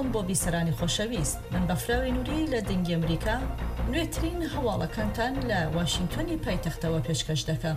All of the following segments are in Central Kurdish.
ئەوم بۆ بیسەرانی خۆشەویست من بەفراوی نووری لە دەنگی ئەمریکا نوێترین هەواڵەکانتان لە واشنگتۆنی پایتەختەوە پێشکەش دەکەم.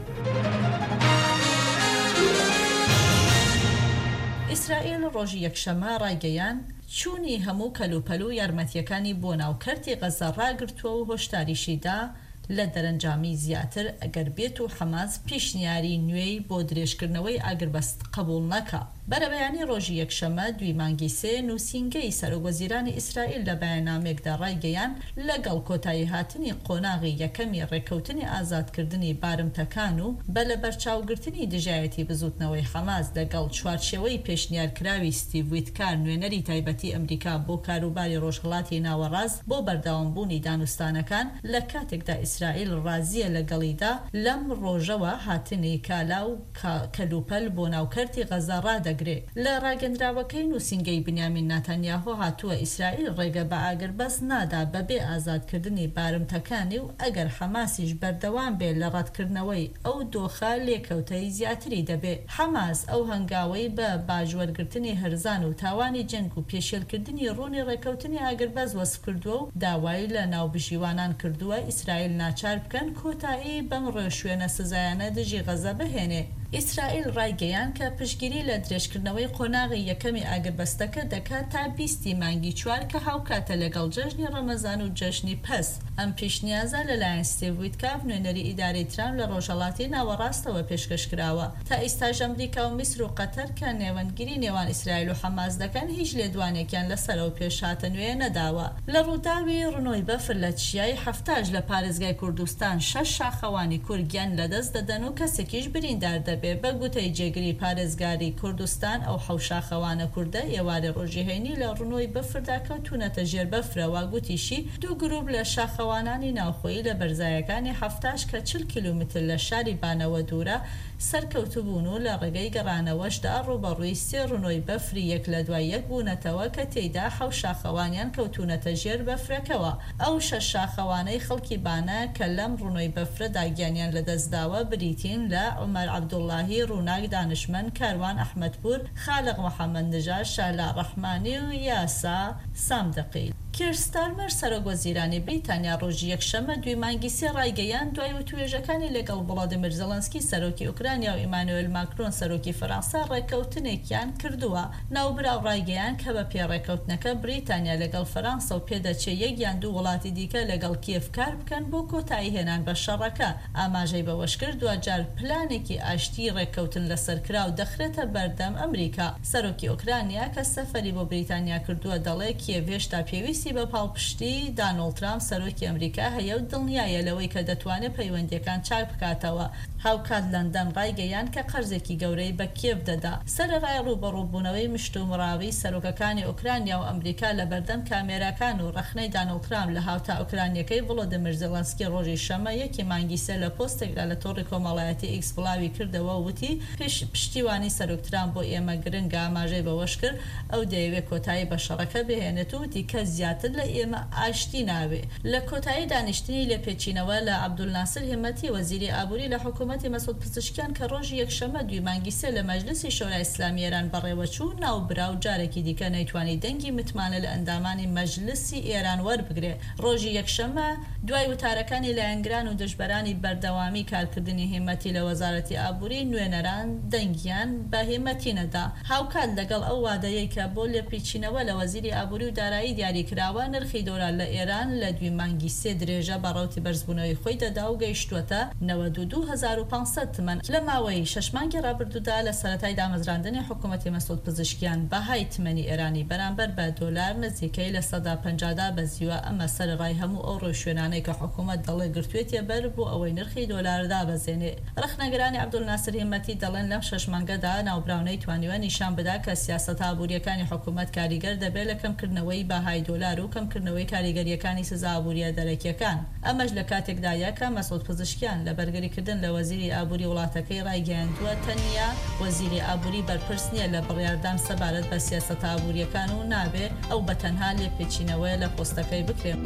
ئیسرائیل ڕۆژی یەکشەمە ڕایگەیان چوونی هەموو کەلوپەل و یارمەتیەکانی بۆ ناوکەرتی غەزە ڕاگرتووە و هۆشداریشیدا لە دەرەنجامی زیاتر ئەگەر بێت و حەماس پیشنیاری نوێی بۆ درێژکردنەوەی ئاگربەست قبول نەکا. بەرەبەیانی ڕۆژی یەکشەمە دوی مانگی سێ نووسینگەی سەرۆکوەزیرانی ئیسرائیل لە بەیاننامێکدا ڕایگەیان لەگەڵ کۆتایی هاتنی قۆناغی یەکەمی ڕێکەوتنی ئازادکردنی بارمتەکان و بە لە بەرچاوگرتنی دژایەتی بزوتنەوەی حەماس لەگەڵ چوارچێوەی پێشنیارکراوی ستیڤ ویتکار نوێنەری تایبەتی ئەمریکا بۆ کاروباری ڕۆژهەڵاتی ناوەڕاست بۆ بەردەوامبوونی دانوستانەکان لە کاتێکدا ئیسرائیل ڕازیە لەگەڵیدا لەم ڕۆژەوە هاتنی کالا و کەلوپەل بۆ ناوکەرتی غەزە ڕادەگرێت. لە ڕاگەندراوەکەی نووسینگەی بنیامین ناتانیاهۆ هاتووە ئیسرائیل ڕێگە بە ئاگربەست نادا بەبێ ئازادکردنی بارمتەکانی و ئەگەر حەماسیش بەردەوام بێت لە ڕەتکردنەوەی ئەو دۆخە لێکەوتەی زیاتری دەبێت. حەماس ئەو هەنگاوەی بە باژوەرگرتنی هەرزان و تاوانی جەنگ و پێشێلکردنی ڕوونی ڕێکەوتنی ئاگربەست وەسف کردووە و داوای لە ناوبژیوانان کردووە ئیسرائیل ناچار بکەن کۆتایی بەم ڕێشوێنە سزایانە دژی غەزە بهێنێ. ئیسرائیل ڕایگەیان کە پشگیری لە درێژکردنەوەی قۆناغی یەکەمی ئاگربەستەکە دەکات تا 20 مانگی چوار کە هاوکاتە لەگەڵ جەژنی ڕەمەزان و جەژنی پەس. ئەم پیشنیازە لەلایەن ستیڤ ویتکاف نوێنەری ئیدارەی ترامپ لە ڕۆژهەڵاتی ناوەڕاستەوە پێشکەش کراوە. تا ئێستاژ ئەمریکا و میسر و قەتەر کە نێوەندگیری نێوان ئیسرائیل و حەماس دەکەن هیچ لێدوانێکیان لەسەرەوە پێشهاتە نوێ نەداوە. لە ڕووداوی ڕنۆی بەفر لە چیای هەفتاژ لە پارێزگای کوردستان 6 شاخەوانی کورگیان لەدەست دەدەن و کەسێکیش بریندار دەبێت. بە گوتەی جێگری پارێزگاری کوردستان ئەو حەوشاخەوانە کووردە ئێوارە ڕۆژی هەینی لە ڕنۆی بەفردا کەوتونەتە ژێر بەفرەوە. گوتیشی دوو گروپ لە شاخەوانانی ناوخۆیی لە بەرزایەکانی هەفتاش کە 40 کیلومتر لە شاری بانەوە دوورە سەرکەوتبوون و لە ڕێگەی گەڕانەوەشدا ڕوبەڕووی سێ ڕنۆی بەفری یەک لە دوای یەک بوونەتەوە کە تێیدا حەو شاخەوانیان کەوتونەتە ژێر بەفرەکەوە. ئەو 6 شاخەوانەی خەڵکی بانە کە لەم ڕنۆی بەفرەدا گیانیان لەدەستداوە بریتین لە عومەر عەبدوڵڵاهی ڕووناک دانشمەند، کاروان ئەحمەدپور، خالق محەممەد نژاد، شالا ڕەحمانی و یاسا سامدەقی. کیر ستارمەر سەرۆکوەزیرانی بریتانیا ڕۆژی یەکشەمە دوی مانگی سێ ڕایگەیان دوای وتوێژەکانی لەگەڵ ڤڵادیمیر زەلەنسکی سەرۆکی ئوکرانیا و ئیمانوئێل ماکرۆن سەرۆکی فەرەنسا ڕێکەوتنێکیان کردووە. ناوبراو ڕایگەیان کە بە پێڕێکەوتنەکە بریتانیا لەگەڵ فەرەنسا و پێدەچێت یەک یان دوو وڵاتی دیکە لەگەڵ کیێف کار بکەن بۆ کۆتایی هێنان بە شەڕەکە. ئاماژەی بەوەش کرد دوجار پلانێکی ئاشتی ڕێکەوتن لەسەرکرا و دەخرێتە بەردەم ئەمریکا. سەرۆکی ئوکرانیا کە سەفەری بۆ بریتانیا کردووە دەڵێ کیێف هێشتا پێویستی بە پاڵپشتی دانۆڵد ترامپ سەرۆکی ئەمریکا هەیە و دڵنیایە لەوەی کە دەتوانێت پەیوەندیەکان چاک بکاتەوە. هاوکات لەندەن ڕایگەیان کە قەرزێکی گەورەی بە کیێف دەدا. سەرەڕای ڕوبەڕووبوونەوەی مشتومڕاوی سەرۆکەکانی ئوکرانیا و ئەمریکا لە بەردەم کامێراکان و ڕەخنەی دانۆڵد ترامپ لە هاوتا ئوکرانیەکەی ڤڵۆدیمیر زێلەنسکی ڕۆژی شەمە یەکی مانگی سێ لە پۆستێکدا لە تۆڕی کۆمەڵایەتی ئیکس بڵاوی کردەوە وتی پشتیوانی سەرۆک ترامپ بۆ ئێمە گرنگە. ئاماژەی بەوەش کرد ئەو دەیەوێت کۆتایی بە شەڕەکە بهێنێت و وتی کەس زیاتر لە ئێمە ئاشتی ناوێ. لە کۆتایی دانیشتنی لە پێچینەوە لە عەبدولناسر هیمەتی وەزیری ئابووری لە حکوومەتی مەسعود پزیشکیان کە ڕۆژی یەکشەمە دوی مانگی سێ لە مەجلیسی شۆرای ئیسلامی ئێران بەڕێوەچوو ناوبراو جارێکی دیکە نەیتوانی دەنگی متمانە لە ئەندامانی مەجلیسی ئێران وەربگرێت. ڕۆژی یەکشەمە دوای وتارەکانی لایەنگران و دژبەرانی بەردەوامی کارکردنی هیمەتی لە وەزارەتی ئابووری نوێنەران دەنگیان بە هیمەتی نەدا. هاوکات لەگەڵ ئەو وادەیەی کە بۆ لێپێچینەوە لە وەزیری ئابووری و دارایی دیاریکراوە نرخی دۆلار لە ئێران لە دوی مانگی سێ درێژە بەڕەوتی بەرزبوونەوەی خۆی دەدا و گەیشتووەتە 92,500 تمەن. لە ماوەی 6 مانگی ڕابردوودا لە سەرەتای دامەزراندنی حکوومەتی مەسعود پزیشکیان بەهای تمەنی ئێرانی بەرامبەر بە دۆلار نزیکەی لە 150 بەزیوە. ئەمە سەرڕای هەموو ئەو ڕۆژشوێنانەی کە حکوومەت دەڵێ گرتوێتە بەر بۆ ئەوەی نرخی دۆلار دابەزێنێ. ڕخنەگرانی عەبدولناسر هیمەتی دەڵێن لەم 6 مانگەدا ناوبراونەی توانیوە نیشان بدا کە سیاسەتە ئابووریەکانی حکوومەت کاریگەر دەبێت لە کەمکردنەوەی بەهای دۆلار و کەمکردنەوەی کاریگەریەکانی سزا ئابووریە دەرەکیەکان. ئەمەش لە کاتێکدایە کە مەسعود پزیشکیان لە بەرگەریکردن لە وەزیری ئابووری وڵاتەکەی ڕایگەیاندووە تەنیا وەزیری ئابووری بەرپرس نییە لە بڕیاردان سەبارەت بە سیاسەتە ئابووریەکان و نابێ ئەو بەتەنها لێپێچینەوەی لە پۆستەکەی بکرێت.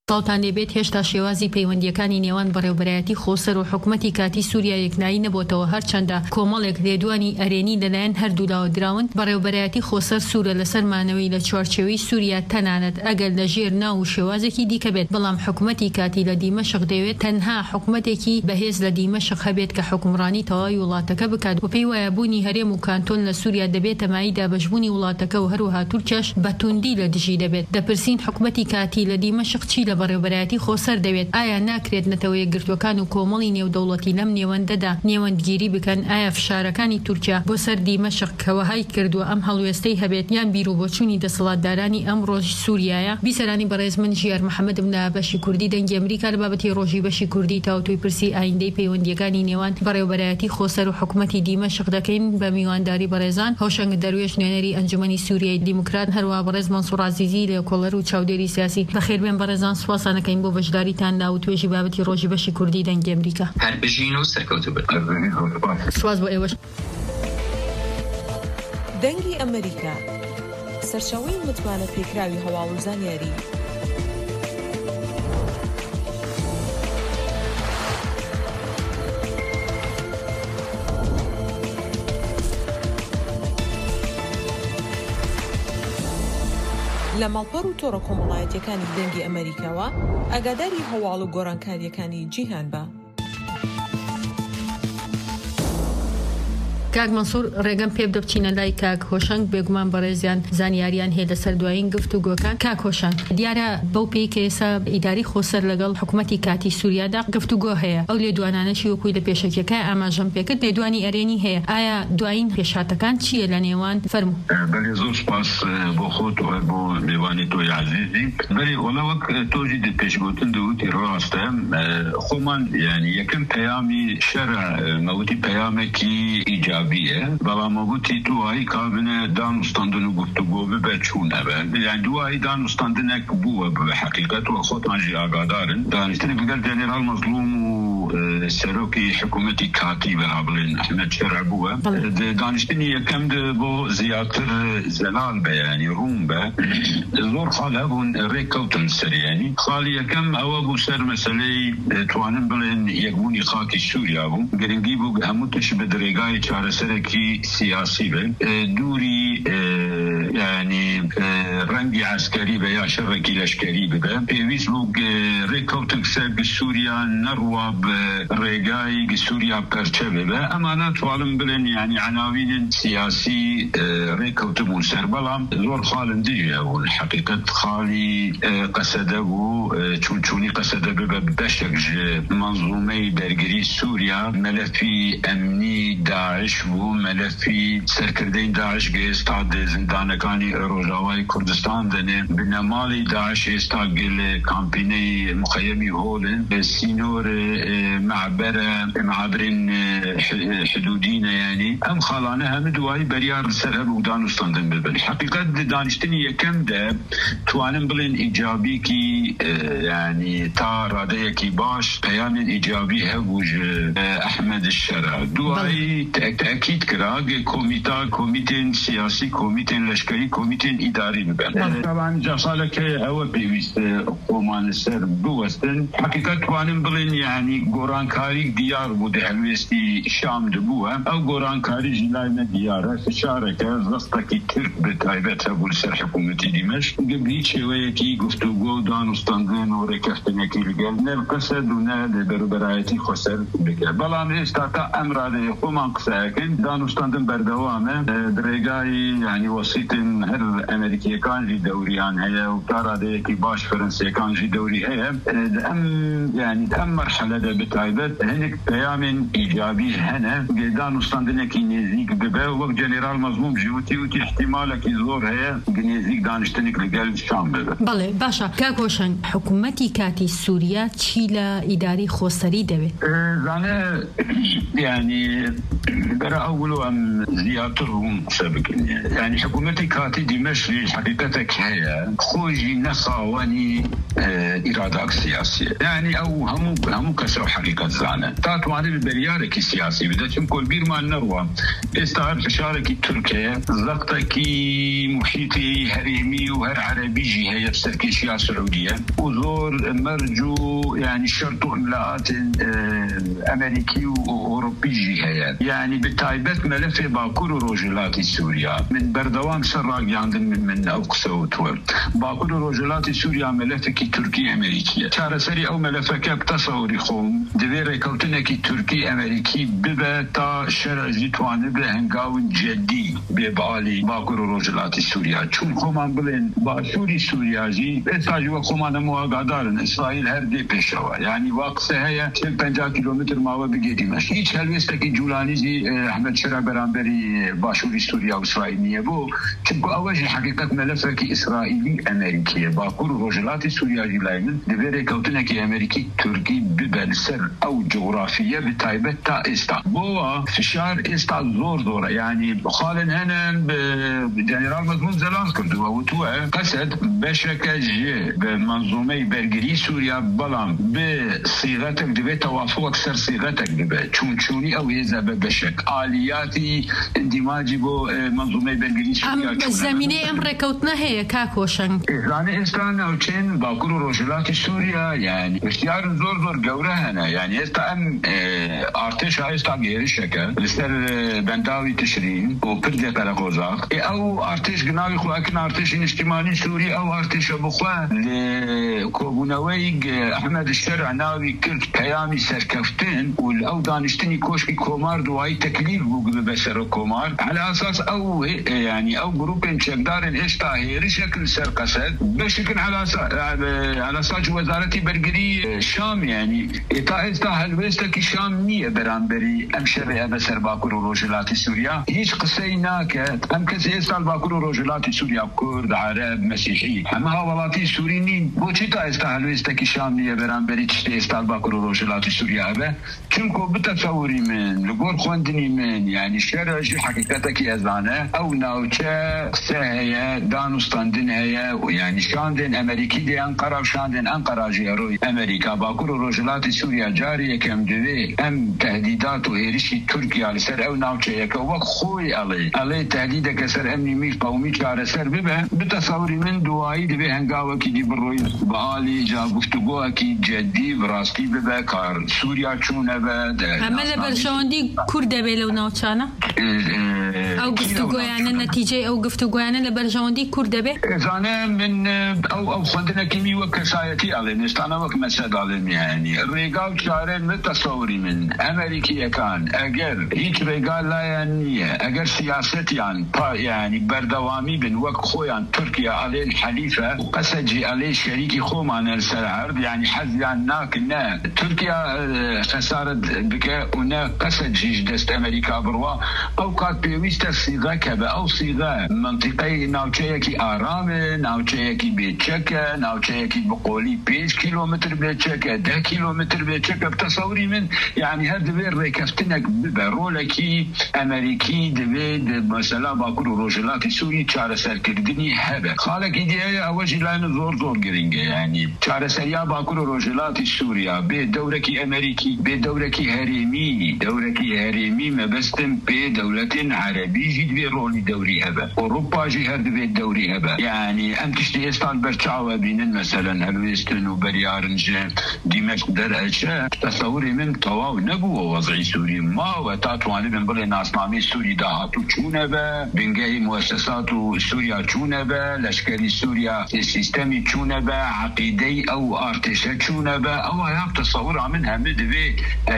تاوتان لێبێت هێشتا شێوازی پەیوەندیەکانی نێوان بەڕێوەبەرایەتی خۆسەر و حکومەتی کاتی سووریا یەکنایی نەبووتەوە هەرچەندە کۆمەڵێک لێدوانی ئەرێنی لەلایەن هەردوو لاوەدراون بەڕێوەبەرایەتی خۆسەر سوورە لەسەر مانەوەی لە چوارچێوەی سووریا تەنانەت ئەگەر لە ژێر ناو و شێوازێکی دیکە بێت بەڵام حکومەتی کاتی لە دیمەشق دەوێت تەنها حکومەتێکی بەهێز لە دیمەشق هەبێت کە حکومڕانی تەواوی وڵاتەکە بکات و پێی وایە بوونی هەرێم و کانتۆن لە سووریا دەبێتە مای دابەشبوونی وڵاتەکە و هەروەها تورکیاش بە توندی لە دژی دەبێت. دەپرسین حکومەتی کاتی لە دیمەشق چی لە بەڕێوەبەرایەتی خۆسەر دەوێت؟ ئایا ناکرێت نەتەوە یەکگرتوەکان و کۆمەڵی نێودەوڵەتی لەم نێوەندەدا نێوەندگیری بکەن؟ ئایا فشارەکانی تورکیا بۆ سەر دیمەشق کەوەهای کردووە ئەم هەڵوێستەی هەبێت یان بیرروبۆچوونی دەسەڵاتدارانی ئەم ڕۆژی سووریایە؟ بیسەرانی بەڕێز من ژیار محەممەدم لە بەشی کوردی دەنگی ئەمریکا لە بابەتی ڕۆژی بەشی کوردی تاوتوی پرسی ئایندەی پەیوەندیەکانی نێوان بەڕێوەبەرایەتی خۆسەر و حکومەتی دیمەشق دەکەین بە میوانداری بەڕێزان هەوشەنگ دەروێش نوێنەری ئەنجومەنی سووریای دیموکرات هەروە بەڕێز مەنسوور عەزیزی لە کۆڵەر و چاودێری سیاسی. بەخێربێن بەڕێزان، سوپاسانەکەین بۆ بەشداریتان لا و توێژی بابەتی ڕۆژی بەشی کوردی دەنگی ئەمریکا. هەربژین و سەرکەوتوو بن. سواز بۆ ئێوەش. دەنگی ئەمریکا، سەرچاوەی متمانە پێکراوی هەواڵ و زانیاری. لە ماڵپەڕ و تۆڕە کۆمەڵایەتیەکانی دەنگی ئەمریکاوە ئاگاداری هەواڵ و گۆڕانکاریەکانی جیهان بە. کاک مەنسوور، ڕێگەم پێ بدە بچینە لای کاک هۆشەنگ، بێگومان بەڕێزیان زانیاریان هەیە لەسەر دوایین گفتوگۆکان. کاک هۆشەنگ، دیارە بەو پێی کە ئێستا ئیداری خۆسەر لەگەڵ حکومەتی کاتی سووریادا گفتوگۆ هەیە، ئەو لێدوانانەشی وەکوی لە پێشەکیەکە ئاماژەم پێکرد لێدوانی ئەرێنی هەیە، ئایا دوایین پێشاتەکان چییە لە نێوان؟ فەرموو. بەڵێ زۆر سپاس بۆ خۆت و بۆ میوانی تۆی عەزیزی. بەڵێ وەڵا وەک تۆژی پێشگوتن دووتی ڕاستە، خۆمان یعنی یەکەم پەیامی شەرە مەوتی پەیامێکی ئیجابیە، بەڵام وەگوتی دوایی کابنە دانوستاندن و گفتوگۆ ببە چوونە بە، یعنی دوایی دانوستاندنێک بووە بە حەقیقەت و خۆتانژی ئاگادارن. دانیشتنی بگەر جەنێرال مەزلوم و سەرۆکی حکومەتی کاتی بەها بڵێن ئەحمەد شەرع بووە، دانیشتنی یەکەم بۆ زیاتر زەلال بە یعنی ڕوون بە زۆر خاڵ هەبوون ڕێککەوتن سەریانی. خاڵی یەکەم ئەوە بوو سەر مەسەلەی توانن بڵێن یەکبوونی خاکی سووریا بوو، گرنگی بوو هەموو تش بە درێگای چارەسەرێکی سیاسی بن، دووری یعنی ڕەنگی عسکەری بە یا شەڕێکی لەشکەری ببە. پێویست بوو ڕێککەوتن سەر سووریا نەڕوا بە ڕێگای سووریا پەرچە ببە. ئەمانە توانن بڵێن یعنی عناوین سیاسی ڕێککەوتبوون سەر، بەڵام زۆر خاڵن دیژە بوون. حقیقت خاڵی قەسەدە بوو، چونچوونی قەسەدە ببە بەشێک منظومەی دەرگری سووریا، مەلەفی ئەمنی داعش بوو، مەلەفی سەرکردەی داعش گەیستا زیندانەکانی ڕۆژاوای کوردستان دەنێ، بنەماڵی داعش ئێستا گەلێ کامپینەی مخەیەمی هۆڵن، سینۆر معبرین حدودینە، یعنی ئەم خاڵانە هەموو دوایی بەریار سەر هەبوو دانوستاندن ببن. حقیقت دانیشتنی یەکەمدا توانم بڵێن ئیجابیکی یعنی تا ڕادەیەکی باش پەیامێن ئیجابی هەبوو ئەحمەد شەرع. دوایی تأکید کرا کۆمیتێن سیاسی، کۆمیتێن لەشکەری، کۆمیتێن ئیداری ببن. طبعا جاسالەکە ئەوە پێویستە خۆمان سەر بوەستن. حقیقت توانم بڵێن یعنی گۆڕانکاری دیار بوو هەلوێستی شام دەبووە، ئەو گۆڕانکاری ژلایمە دیارە فشارەکە ڕستێکی ترک بە تایبەت هەبوو سەر حکوومەتی دیمەشق، گەبی چێوەیەکی گفتوگۆ و دانوستاندن و ڕێکەفتنێکی لەگەڵ نەرقەسەد و نە بەروبەرایەتی خۆسەر بکە. بەڵام ئێستا تا ئەم ڕادەیە خۆمان قسەکەین دانوستاندن بەردەوامە، درێگای یعنی وەسیتن هەر ئەمریکیەکانجی دەوریان هەیە و تا ڕادەیەکی باش فەرەنسیەکانجی دەوری هەیە. ئەم یعنی ئەم مەرحەلەدا بتایبەت هەنێک پەیامێن ئیجابی هەنە، دانوستاندنێکی نێزیک ببە، وەک جەنێرال مەزلوم ژووتی وتی احتیمالێکی زۆر هەیە نێزیک دانیشتنێک لەگەڵ شام ببە. بەڵێ باشە کاک هۆشەنگ، حکوومەتی کاتی سووریا چی لە ئیداری خۆسەری دەوێت؟ زانە یعنی بەرە ئەوڵ ئەم زیاتر ڕوون قسە بکەین. یعنی حکوومەتی کاتی دیمەشقی حقیقت حقيقتك هي خوجي نخاوني إرادة سياسية يعني أو همو كسر حقيقة زانة تاتواني بالبريارك سياسي بدأ تنقل بير ما النروة استعار فشارك تركيا زقتك محيطي هريمي وهر عربي جهة بسركيشيا سعودية وزور مرجو يعني شرط إملاءات أمريكي وأوروبي جهة يعني بالتايبت ملف باكور وروجلات سوريا من بردوام سراق ياندن من أوكسا وتور باكور وروجلات سوريا ملفك تركي أمريكي شارسري أو ملفك بتصوري خوم دبير كوتنك تركي أمريكي ببتا شرع زيتوان بهنقاو جدي ببالي باكور وروجلات سوريا چون خومان بلين باشوري سوريا جي استاجوا خومان مواقعدارن إسرائيل هردي بيشوا يعني واقصة هي 50 كيلومتر ماوا بقيدي ماشي هيش هلوستكي جولاني زي أحمد شرع برانبري باشوري سوريا وإسرائيل نيبو تبقى أوجه حقيقة ملفك إسرائيلي أمريكي باكور وروجلات سوريا جي لايمن دبير كوتنك أمريكي تركي ببلسر أو جغرافية بتايبة تا إستا بوا فشار إستا زور دورة يعني خالن هنا بجنرال مضمون زلان كردوا وتوه قصد بشكة جي بمنظومي برقري سوريا بلان بصيغتك دبي توافق أكثر صيغتك دبي چوني أو يزا بشك آلياتي اندماجي بو منظومي برقري سوريا زمینه امر کوتنه هي کاکوشن إسرائيل إستان أو چين باكور وروجلات سوريا يعني اختيار زور جوره هنا يعني استام ارتش هايستا غيرشكه لسر بنداوي تشرين وبرده تلغوزاق او ارتش جناوي خو اكن ارتش اجتماعي سوري او ارتش بخوا لكوبونوي احمد الشرع ناوي كرت قيامي سركفتين والاو دانشتني كوشكي كومار دواي تكليف بوغ بسر كومار على اساس او يعني او جروب شقدار اشتا هي شكل سرقسد بشكل على اساس وزارتي برقري شام يعني إتا هلوستك شام نية برانبري أمشبه بسر باكور وروجلات سوريا هيش قصي ناكت أم كسي إستا باكور وروجلات سوريا كرد عرب مسيحي أما هاولاتي سورينين بوچيتا إستا هلوستك شام نية برانبري تشتي إستا باكور وروجلات سوريا أبه چونكو بتصوري من لقور خوندني من يعني شرعي حقيقتك يزانه أو ناوچه قصي دانستاندن هيا ويعني شاندن أمريكي دي أنقرة وشاندن أنقرة جيروي أمريكا باكور وروجلات سوريا جارية كم دوي أم تهديدات وإيرشي تركيا لسر أو ناوچيك ووق خوي علي تهديدك سر أمني ميل قومي شعر سر ببه بتصوري من دوائي دبي هنقاوكي دي بروي بآلي جاگفتگوكي جدي براستي ببه كار سوريا چونه به عمل برشاندي كرده بلو ناوچانا أو گفتگو يعني نتيجة أو گفتگو يعني لبرشاندي كرده به إذا من أو خندنا كمي وكسايتي علي نستانا وك مسد علي يعني الرجال شارين متصوري من أمريكي كان أجر هيك رجال لا يعني أجر سياستي يعني بردوامي بين وك خويا تركيا عليه الحليفة قسجي عليه شريكي خومان السرعرض يعني حزيان ناكنا تركيا خسارة بك ونا قسجي دست أمريكا بروا أو قد بيويست صيغة كبا أو صيغة منطقي ناوچيكي آرام ناوچيكي بيتشكا ناوچيكي بقولي 5 كيلومتر بيتشكا 10 كيلومتر بيتشكا بتصوري من يعني هاد دبير ريكفتنك برولكي أمريكي دبير مثلا باكور وروجلات سوري چار سر كردني هبه خالك إيديا أوجي لان زور قرنجة يعني چار سريا باكور وروجلات سوريا بدوركي أمريكي بدوركي هريمي مبستم بدولة عربي جد برولي دوري هبه أوروبا جي هاد دبير دوري هبه يعني أم تشتي استان برشاوة بين مثلا هلوستن وبريارنج دمشق درعشة تصوري من طواو نبوه وضعي سوري ما وتاتواني من بلي ناسنامي سوري داهاتو چونه به بنگهي مؤسسات سوريا چونه به لشكري سوريا سيستمي چونه به عقيدي او ارتشة چونه به او هياب تصور من همه دوي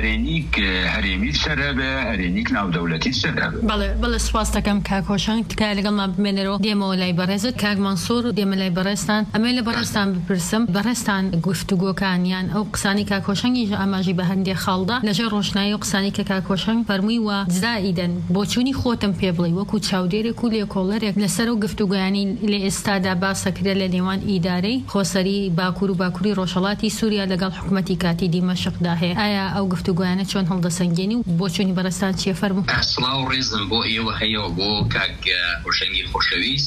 هرينيك سرهبه هرينيك ناو دولتي سرهبه بله سواستكم كاكوشان تكالي قلنا بمنرو ديمو لاي برزت كاك منصور ديمو لاي برستان اميل برستان بپرسم برستان گفتگو كانيان او قساني كاكوشان يجا اماجي بهندي خالده لجا روشناي قساني كاكوشان فرمي و زائدا بوچوني خوتم بيبلي وكو چاوديري كولي كولر لسرو گفتگو يعني لاستادا باسكر لديوان اداري خوسري باكوري روشلاتي سوريا لقال حكومتي كاتي دمشق داهي ايا او گفتگو يعني چون هل دسنگيني بوچوني برستان چي فرمو اصلاو ريزن بو ايو هيو بو كاك روشنگي خوشويس سر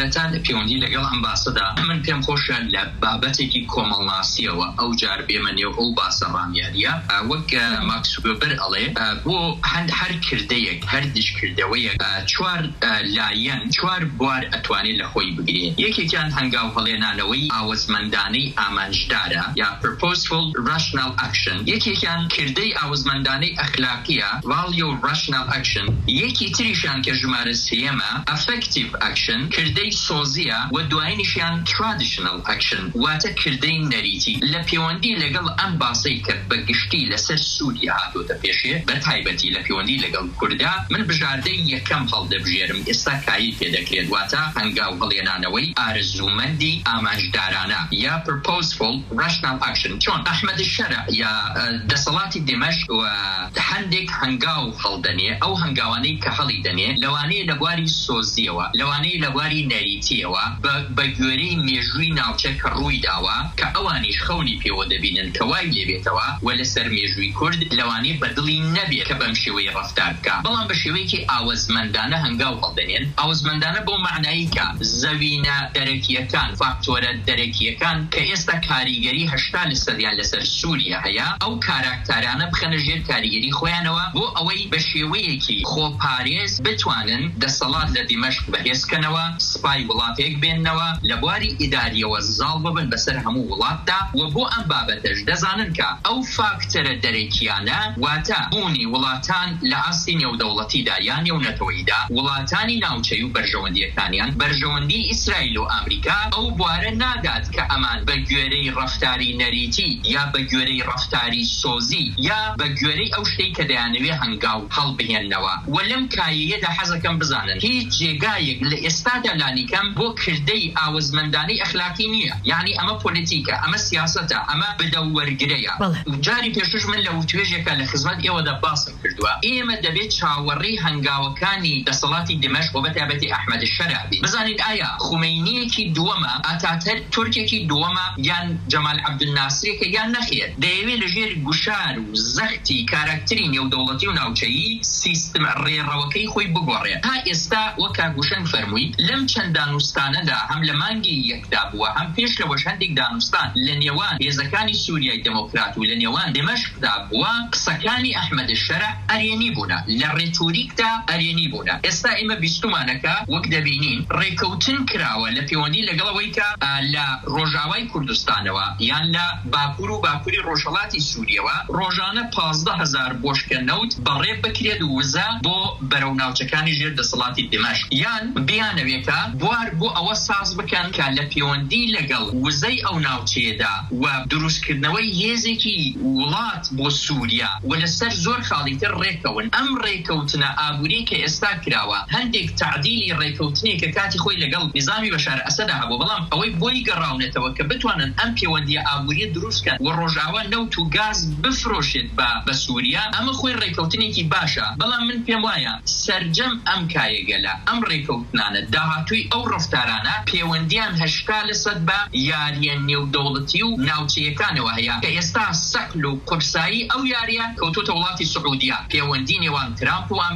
سەرەتا لە پەیوەندی لەگەڵ ئەم باسەدا من پێم خۆشە لە بابەتێکی کۆمەڵناسیەوە ئەو جار بێمە نێو ئەو باسە ڕامیاریە وەک ماکس وێبەر ئەڵێ بۆ هەر کردەیەک هەر دشکردەوەیەک چوار لایەن چوار بوار ئەتوانێت لە خۆی بگرێت یەکێکیان هەنگاو هەڵێنانەوەی ئاوەزمەندانەی ئامانجدارە یا purposeful rational action یەکێکیان کردەی ئاوەزمەندانەی ئەخلاقیە value rational action یەکی تریشان کە ژمارە سێمە effective action کردەی سۆزیە و دوایینیشیان traditional action واتە کردەی نەریتی لە پەیوەندی لەگەڵ ئەم باسەی کە بە گشتی لەسەر سووریا هاتوۆتە پێشێ بە تایبەتی لە پەیوەندی لەگەڵ کوردا من بژاردەی یەکەم هەڵدەبژێرم ئێستا کایی پێدەکرێت واتە هەنگاو هەڵێنانەوەی ئارزومەندی ئامانجدارانە یا purposeful rational action چۆن ئەحمەد شەرع یا دەسەڵاتی دمەشق و هەندێک هەنگاو هەڵدەنێ ئەو هەنگاوانەی کە هەڵی دەنێ لەوانەیە لە بواری سۆزیەوە لەوانەیە لە بواری نەریتیەوە بە گوێرەی مێژووی ناوچە کە ڕووی داوە کە ئەوانیش خەونی پێوە دەبینن کە وای لێبێتەوە و لەسەر مێژووی کورد لەوانەیە بەدڵی نەبێت کە بەم شێوەی ڕەفتار بکە بەڵام بە شێوەیەکی ئاوەزمەندانە هەنگاو هەڵدەنێن ئاوەزمەندانە بۆ معنایی کە زەوینە دەرەکیەکان فاکتۆرە دەرەکیەکان کە ئێستا کاریگەری 80% لەسەر سووریا هەیە ئەو کاراکتارانە بخەنە ژێر کاریگەری خۆیانەوە بۆ ئەوەی بە شێوەیەکی خۆپارێز بتوانن دەسەڵات لە دیمەشق بەهێزکەنەوە سپای وڵاتێک بێننەوە لە بواری ئیداریەوە زاڵ ببن بەسەر هەموو وڵاتدا و بۆ ئەم بابەتەش دەزانن کە ئەو فاکتەرە دەرەکیانە واتە بوونی وڵاتان لە ئاستی نێودەوڵەتیدا یان نێونەتەوەیدا وڵاتانی ناوچەی و بەرژەوەندیەکانیان بەرژەوەندی ئیسرائیل و ئەمریکا ئەو بوارە نادات کە ئەمان بە گوێرەی ڕەفتاری نەریتی یا بە گوێرەی ڕەفتاری سۆزی یا بە گوێرەی ئەو شتەی کە دەیانەوێ هەنگاو هەڵبهێننەوە و لەم کایەیەدا حەزەکەم بزانن هیچ جێگایەک لە ئێستادا لانیکەم بۆ کردەی ئاوەزمەندانەی ئەخلاقی نییە یعنی ئەمە پۆلیتیکە ئەمە سیاسەتە ئەمە بدەوەرگرەیە جاری پێشوش من لە وتوێژێکە لە خزمەت ئێوەدا باسم کردووە ئێمە دەبێت چاوەڕێی هەنگاوەکانی دەسەڵاتی دمەشق بۆ بەتایبەتی ئەحمەد شەرع بین بزانید ئایا خومەینیەکی دووەمە ئاتاتەر تورکێکی دووەمە یان جەمال عەبدولناسرێکە یان نەخێر دەیەوێت لەژێر گوشار و زەختی کاراکتەری نێودەوڵەتی و ناوچەیی سیستم ڕێڕەوەکەی خۆی بگۆڕێ تا ئێستا وەک گوشەنگ فەرمووی لەم چەند دانوستانەدا هەم لە مانگی یەکدا بووە هەم پێش لەوەش هەندێک دانوستان لە نێوان هێزەکانی سووریای دموکرات و لە نێوان دمەشقدا بووە قسەکانی ئەحمەد شەرع ئەرێنی بوونە لە ڕێتوریکدا ئەرێنی بوونە ئێستا ئێمە بیستمانەکە وەک دەبینین ڕێکەوتن کراوە لە پەیوەندی لەگەڵەوەی کە لە ڕۆژاوای کوردستانەوە یان لە باکوور و باکووری ڕۆژهەڵاتی سووریەوە ڕۆژانە 15,000 بۆشکە نەوت بەڕێ بکرێت وزە بۆ بەرەو ناوچەکانی ژێر دەسەڵاتی دمەشق یان بیانەوێتە بوار بۆ ئەوە ساز بکەن کە لە پەیوەندی لەگەڵ وزەی ئەو ناوچەیەدا و دروستکردنەوەی هێزێکی وڵات بۆ سووریا و لەسەر زۆر خاڵیتر ڕێکەون ئەم ڕێکەوتنە ئابووری کە ئێستا کراوە هەندێک تعدیلی ڕێکەوتنێک کە کاتی خۆی لەگەڵ نظامی بەشار ئەسەدا هەبوو بەڵام ئەوەی بۆی گەڕاونێتەوە کە بتوانن ئەم پەیوەندیە ئابووری دروستکەن و ڕۆژاوا نەوت و گاز بفرۆشێت بە سووریا ئەمە خۆی ڕێکەوتنێکی باشە بەڵام من پێم وایە سەرجەم ئەم کایەگەلە ئەم ڕێکەوتنانە داهاتووی ئەو ڕەفتارانە پەیوەندیان 80% بە یاریە نێودەوڵەتی و ناوچەیەکانەوە هەیە کە ئێستا سەقل و قورسایی ئەو یاریە کەوتوتە وڵاتی سعودیا پەیوەندی نێوان ترامپ و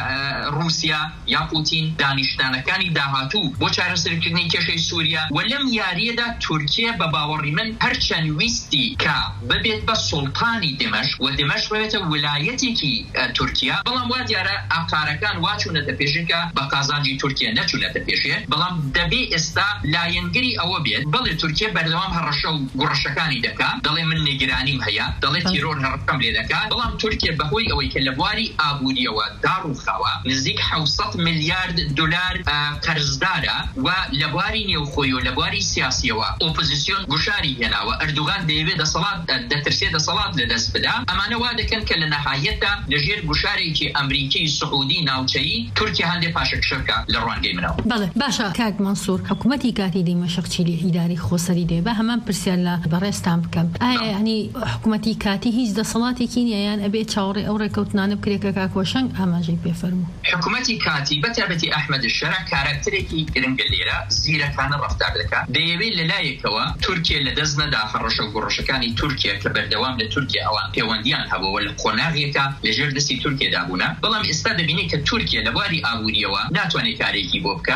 رووسیا یا پوتین دانیشتانەکانی داهاتوو بۆ چارەسەرکردنی کێشەی سووریا و لەم یاریەدا تورکیا بە باوەڕی من هەرچەند ویستی کە ببێت بە سوڵتانی دمەشق و دمەشق بێتە ویلایەتێکی تورکیا بەڵام وا دیارە ئاقارەکان واچوونەتە پێشێکە بە قازانجی تورکیا نەچوونەتە پێشێ بەڵام دەبێ ئێستا لایەنگری ئەوە بێت بەڵێ تورکیا بەردەوام هەڕەشە و گوڕەشەکانی دەکات دەڵێ من نیگرانیم هەیە دەڵێ تیرۆر هەڕەکەم لێ دەکات بەڵام تورکیا بەهۆی ئەوەی کە لە بواری ئابووریەوە داڕوخاوە نزیک 700 میلیارد دلار قەرزدارە و لە بواری نێوخۆی و لە بواری سیاسیەوە ئۆپۆزیسیۆن گوشاری هێناوە ئەردوغان دەیەوێت دەسەڵات دەترسێت دەسەڵات لە دەست بدا ئەمانە وا دەکەن کە لە نەهایەتدا لەژێر گوشارێکی ئەمریکی سعودی ناوچەیی تورکیا هەندێک پاشەکشەکە لە ڕوانگەی منەوە بەڵێ باشە کاک مەنسوور حکوومەتی کاتی دیمەشق چیلی ئیداری خۆسەری دێ بە هەمان پرسیار لە بەڕێستان بکەم ئایا ینی حکوومەتی کاتی هیچ دەسەڵاتێکی نیە یان ئەبێ چاوەڕێ ئەو ڕێکەوتنانە بکرێت کە کاکۆشەنگ ئاماژەی پێفەرموو حکوومەتی کاتی بەتابەتی ئەحمەد شەرع کارکتەرێکی گرنگە لێرە زیرەکانە ڕەفتار دەکات دەیەوێت لەلایەکەوە تورکیا لە دەست نەدا هەڕەشە و گوڕەشەکانی تورکیا کە بەردەوام لە تورکیا ئەوان پەیوەندیان هەبووە لە قۆناغێکە لەژێر دەستی تورکیادا بوونە بەڵام ئێستا دەبینێت کە تورکیا لە بواری ئابووریەوە ناتوانێت کارێکی بۆ بکە دەبێت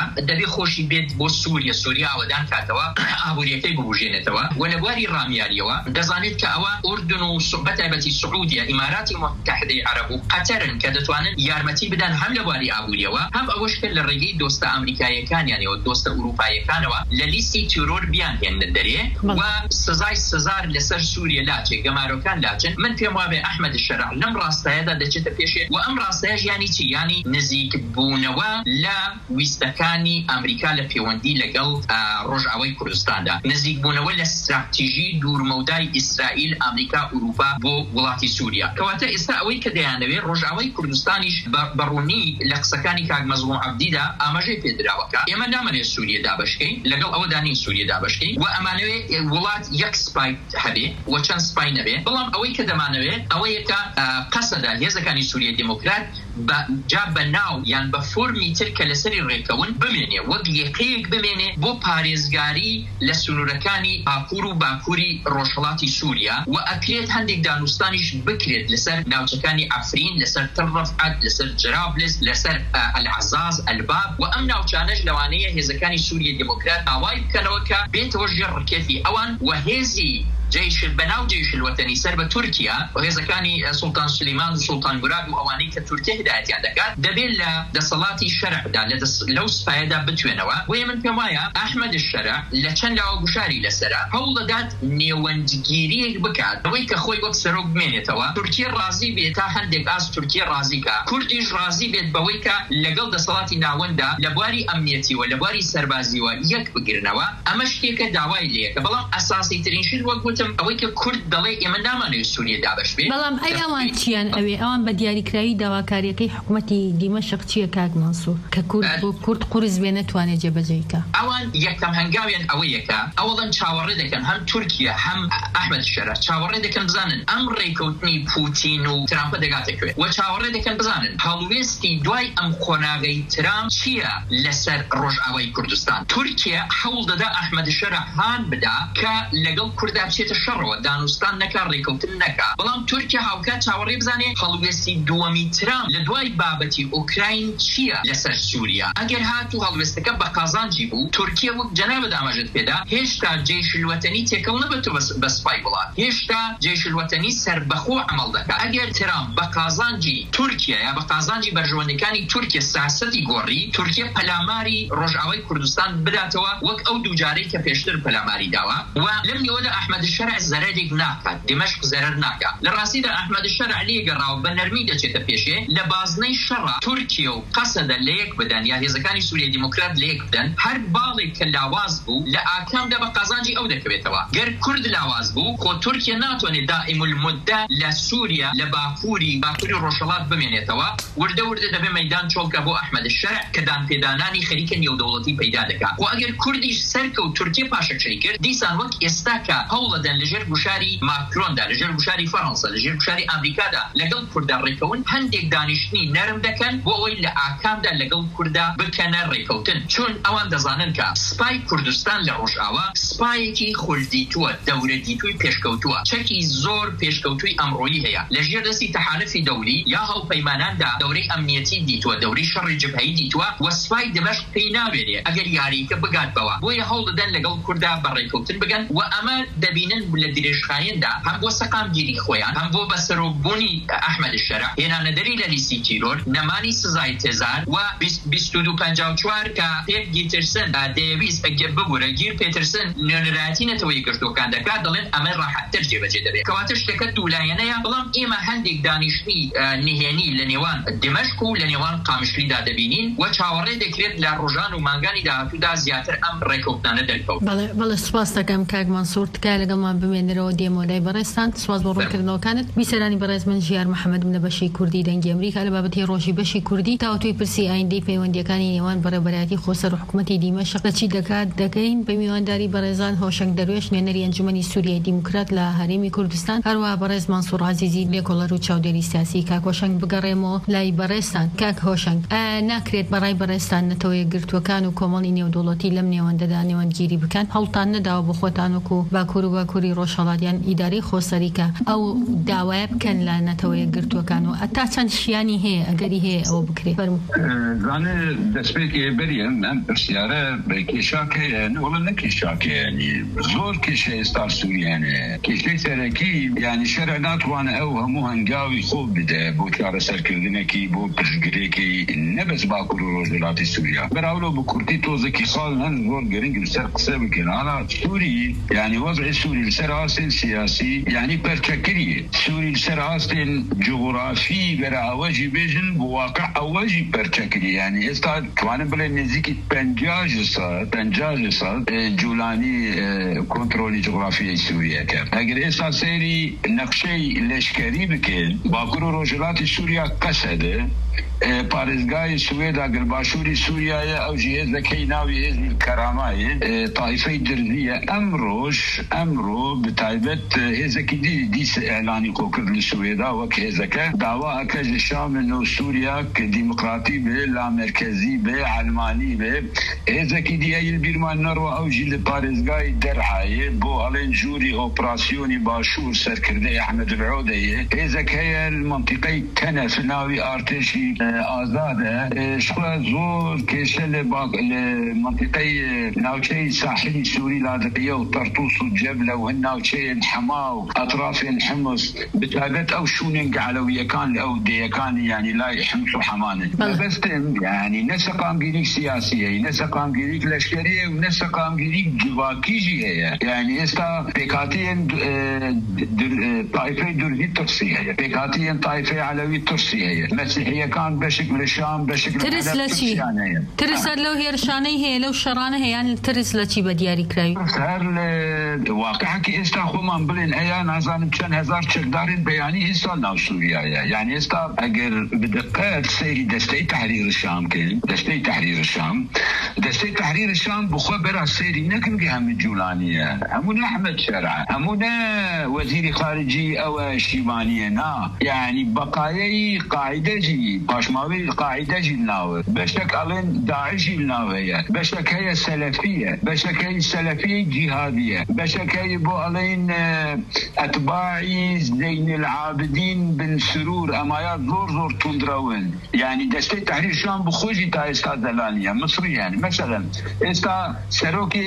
ئەبێ خۆشی بێت بۆ سووریا ئەوەدان کاتەوە ئابوووریەکەی ببوژێنێتەوە و لە بواری ڕامیاریەوە دەزانێت کە ئەوە ئوردن و بەتایبەتی سعودیە ئیماراتی متحدەی عەرەب و قەتەرن کە دەتوانن یارمەتی بدەن هەم لە بواری ئابووریەوە هەم ئەوەش کە لە ڕێگەی دۆستە ئەمریکایەکانیانەوە دۆستە ئوروپایەکانەوە لە لیستی تیرۆر بیان هێنە دەرێ و سزای سزار لەسەر سووریا لاچێ گەمارۆکان لاچن من پێم وابێ ئەحمەد الشەرع لەم ڕاستایەدا دەچێتە پێشێ و ئەم ڕاستایەش یانی چی یانی نزیک بوونەوە لە ویستەکانی ئەمریکا لە پەیوەندی لەگەڵ ڕۆژئاوای کوردستاندا نزیک بوونەوە لە استراتیژی دوورمەودای ئیسرائیل ئەمریکا ئوروپا بۆ وڵاتی سووریا کەواتە ئێستا ئەوەی کە دەیانەوێت ڕۆژئاوای کوردستانیش بەڕوونی لە قسەکانی کاک مەزلوم عەبدیدا ئاماژەی پێدراوەکە ئێمە نامەوێت سووریا دابەشکەین لەگەڵ ئەوەدا نین سووریا دابەشکەین و ئەمانەوێت وڵات یەک سپای هەبێ و چەند سپای نەبێ بەڵام ئەوەی کە دەمانەوێت ئەوەیە کە قەسەدا هێزەکانی سووریا دموکرات جا بە ناو یان بە فۆرمی تر کە لەسەری ڕێکەون بمێنێ وەک یەکەیەک بمێنێ بۆ پارێزگاری لە سنوورەکانی باکوور و باکووری ڕۆژهەڵاتی سووریا و ئەکرێت هەندێک دانوستانیش بکرێت لەسەر ناوچەکانی ئەفرین لەسەر تەڕەفعەت لەسەر جرابلس لەسەر ئەلعەزاز ئەلباب و ئەم ناوچانەش لەوانەیە هێزەکانی سووریا دموکرات ئاوای بکەنەوە کە بێتەوە ژێر ڕکێفی ئەوان و هێزی بەناو جێش الوەتەنی سەر بە تورکیا و هێزەکانی سوڵتان سلێمان و سوڵتان موراد و ئەوانەی کە تورکیا هدایەتیان دەکات دەبێت لە دەسەڵاتی شەرعدا لەو سپایەدا بتوێنەوە بۆیە من پێم وایە ئەحمەد الشەرع لە چەند لاوە گوشاری لەسەرە هەوڵ دەدات نێوەندگیریەک بکات ئەوەی کە خۆی وەک سەرۆک بمێنێتەوە تورکیا ڕازی بێت تا هەندێک ئاس تورکیا ڕازیکە کوردیش ڕازی بێت بەوەی کە لەگەڵ دەسەڵاتی ناوەندا لە بواری ئەمنیەتیوە لە بواری سەربازیوە یەک بگرنەوە ئەمە شتێکە داوای لێیەکە بەڵام ئەساسی ترین شت وەک ئەوەی کە کورد دەڵێ ئێمە نامانەوێت سووریا دابەش بێت بەڵام ئەوان چیان ئەوێ ئەوان بە دیاریکراوی داواکاریەکەی حکوومەتی دیمەشق چییە کاک مەنسوور کە کورد قورس بێ نەتوانێت جێبەجێیکە ئەوان یەکەم هەنگاویان ئەوەیەکە ئەوڵەن چاوەڕێ دەکەن هەم تورکیا هەم ئەحمەد الشەرع چاوەڕێ دەکەن بزانن ئەم ڕێکەوتنی پوتین و ترامپە دەگاتەکوێت و چاوەڕێ دەکەن بزانن هەڵوێستی دوای ئەم قۆناغەی ترامپ چییە لەسەر ڕۆژئاوای کوردستان تورکیا هەوڵ دەدا ئەحمەد الشەرع هان بدا کە لەگەڵ کووردا بچێتە شەڕەوە دانوستان نەکا ڕێکەوتن نەکا بەڵام تورکیا هاوکات چاوەڕێ بزانێ هەڵوێستی دووەمی ترامپ لە دوای بابەتی ئوکراین چییە لەسەر سووریا ئەگەر هاتوو هەڵوێستەکە بە قازانجی بوو تورکیا وەک جەنابەت ئاماژەت پێدا هێشتا جێش الوەتەنی تێکەڵ نەبێتەوە بە سپای وڵات هێشتا جێش الوەتەنی سەربەخۆ عەمەڵ دەکات ئەگەر ترامپ بە قازانجی تورکیا یا بە قازانجی بەرژەوەندەکانی تورکیا سیاسەتی گۆڕی تورکیا پەلاماری ڕۆژئاوای کوردستان بداتەوە وەک ئەو دووجارەی کە پێشتر پەلاماری داوە و لەم نێوەدا ئەحمەد الشەرع زەرەرێک ناکات دمەشق زەرەر ناکات لە ڕاستیدا ئەحمەد الشەرع لێگەڕاوە بە نەرمی دەچێتە پێشێ لە بازنەی شەڕە تورکیا و قەسەدە لە یەک بدەن یا هێزەکانی سووریا دموکرات لە یەک بدەن هەر باڵێک کە لاواز بوو لە ئاکامدا بە قازانجی ئەو دەکەوێتەوە گەر کورد لاواز بوو خۆ تورکیا ناتوانێت دائم المدە لە سووریا لە باکووری ڕۆژهەڵات بمێنێتەوە وردە دەبێ مەیدان چۆڵکە بۆ ئەحمەد الشەرع کە دانپێدانانی خەریکە نێودەوڵەتی پەیدا دەکات و ئەگەر کوردیش سەرکەوت تورکیا پاشەکشەی کرد دیسان وەک ئێستا کە هەوڵەدەن لەژێر گوشاری ماکرۆندا لەژێر گوشاری فەڕەنسا لەژێر گوشاری ئەمریکادا لەگەڵ کووردا ڕێکەون هەندێک دانیشتنی نەرم دەکەن بۆ ئەوەی لە ئاکامدا لەگەڵ کووردا بکەنە ڕێکەوتن چون ئەوان دەزانن کە سپای کوردستان لە ڕۆژئاوا سپایەکی خولدیتووە دەورە دیتووی پێشکەوتووە چەکی زۆر پێشکەوتووی ئەمڕۆیی هەیە لەژێر دەستی تەحالفی دەولی یا هەوپەیماناندا دەورەی ئەمنیەتی دیتووە دەورەی شەڕی جبهەیی دیتووە و سپای دمەشق پێی ناوێرێ ئەگەر یاریکە بگاتبەوە بۆیە هەوڵ دەدەن لەگەڵ کووردا بە ڕێکەوتن بگەن و ئەمە دەبینن لە درێژخایەندا هەم بۆ سەقامگیری خۆیان هەم بۆ بەسەرۆکبوونی ئەحمەد الشەرع هێنانەدەری لە لیستی تیرۆر نەمانی سزای تێزار و 2254 کە پێپ گیترسن دەیەویست ببوورە گیر پێترسن نوێنەرایەتی نەتەوەی گرتوەکان دەکات دەڵێن ئەمە ڕاحەتتر جێبەجێ دەبێت کەواتە شتەکە دوولایەنەیە بەڵام ئێمە هەندێک دانیشتنی نهێنی لە نێوان دمەشق و لە نێوان قامشلیدا دەبینین و چاوەڕێ دەکرێت لە ڕۆژان و مانگانی داهاتوودا زیاتر ئەم ڕێکەوتانە دەرکەوت بەڵێ سوپاس دەکەم کاک مەنسوور تکای لەگەڵمان بمێنەرەوە دێمۆلای بەڕێستان سوپاس بۆ ڕوونکردنەوەکانت بیسەرانی بەڕێز من ژیار محەممەدم لە بەشی کوردی دەنگی ئەمریکا لە بابەتی ڕۆژی بەشی کوردی تاوتوی پرسی ئایندەی پەیوەندیەکانی نێوان بەڕێوەبەرایەتی خۆسەر و حکوومەتی دیمەشق چی دەکات دەکەین بە میوانداری بەڕێزان هۆشنگ دەروێش نوێنەری ئەنجومەنی سووریای دیموکرات لە هەرێمی کوردستان هەروەها بەڕێز مەنسوور عەزیزی لێکۆڵەر و چاودێری سیاسی کاک هۆشنگ بگەڕێمەوە لای بەڕێستان کاک هۆشنگ ناکرێت بەڕای بەڕێستان نەتەوەی گرتوەکان و کۆمەڵی نێودوڵەتی لەم نێوەندەدا نێوەندگیری بکەن هەڵتان نەداوە بۆ خۆتان وەکو باکوور و باکووری ڕۆژهەڵاتیان ئیداری خۆسەریکە ئەو داوایە بکەن لە نەتەوەیە گرتوەکان و ئەتا چەند شیانی هەیە ئەگەری هەیە ئەوە بکرێت زانێ دەستپێکی بەریەن ئەم پرسیارە کێشاکەیە وڵە نەکێشاکەیانی زۆر کێشە ئێستا سووریانە کێشەی سەرەکی یعنی شەرە ناتوانە ئەو هەموو هەنگاوی خۆ بدە بۆ چارەسەرکردنێکی بۆ پشتگرێکی نەبەس باکوور و ڕۆژهەڵاتی سووریا بەراولۆ بە کورتی تۆزێکی خاڵ هەن زۆر گرنگ لەسەر قسە بکەن ئانا سووری یعنی وەضعی سووری لەسەر ئاستێن سیاسی یعنی پەرچەکریە سووری لەسەر ئاستێن جغرافی بەرە ئەوەژی بێژن بۆ واقع ئەوەژی پەرچەکری یعنی ئێستا توانم بڵێ نزیکی 50 سال جوولانی کۆنتڕۆلی جغرافیای سووریا کرد ئەگەر ئێستا سەیری نەخشەی لەشکەری بکەن باکوور و ڕۆژهەڵاتی سووریا قەسەدە پارێزگای سوێدا گەرباشووری سووریایە ئەو هێزەکەی ناوی هێزی کەرامایە تایفەی درزیە ئەمڕۆ بتایبەت هێزێکی دیسە ئەعلانی کۆکرد لە سوێدا وەک هێزەکە داوا ئەکە لە شامن و سووریا کە دیموکراتی بێ لا مرکزی بێ علمانی بێ هێزێکی دیایل بیرمان نەڕوە ئەوژی لە پارێزگای دەرعایە بۆ ئەڵێن ژووری ئۆپراسیۆنی باشوور سەرکردەی ئەحمەد العودەیە هێزەکەیە منتیقەی تەنەف ناوی ئارتێشی ئازادە شخوا زۆر کێشە لە منتیقەی ناوچەی ساحلی سووری لادقیە و تەرتوس و جەبلە و هەن ناوچەیەن حەما و ئەطرافێن حمص بتابەت ئەو شوونێن گەعلەویەکان لە ئەو دەیەکانی یعنی لای حمص و حەمانن بەستن یعنی نە سەقامگیریک سیاسیە نە سەقامگیریک لەشکەریە و نە سەقامگیریک جوواکیژی هەیە یعنی ئێستا پێکاتیان تایفەی دورزی ترسی هەیە پێکاتیان تایفەی عەلەوی ترسی هەیە مەسیحیەکان بەشک لە شام بەشک ترس لە چی؟ ترسەر لەو هێرشانەی هەیە لەو شەڕانە هەیەیان ترس لە چی بە دیاری کراوی؟ هەر لە واقعەکی ئێستا خۆمان بڵێن هەیە نازانم چەند هەزار چەکدارین بەیانی ئێستا ناو سووریایە یعنی ئێستا ئەگەر بدقەت سەیری دەستەی تەحریر شام کرد دەستەی تەحریر شام بخۆ بەرا سەیری نەکردی هەموو جوولانیە هەموو ئەحمەد شەرع هەموو وەزیری خارجی ئەوە شیبانیە نا یعنی بەقایەی قاعدەجی پاشماوی قاعدەجی ناوە بەشێک ئەڵێن داعشی ناوەیە بەشێک هەیە سەلەفیە بەشێک هەیە سەلەفی جیهادیە بەشێک هەیە بۆ ئەڵێن ئەتباعی زەین العابدین بن سرور ئەمایە زۆر توندرەون یعنی دەستەی تەحریر شام بخۆشی تا ئێستا دەلانیە مصریان مەسەلەن ئێستا سەرۆکی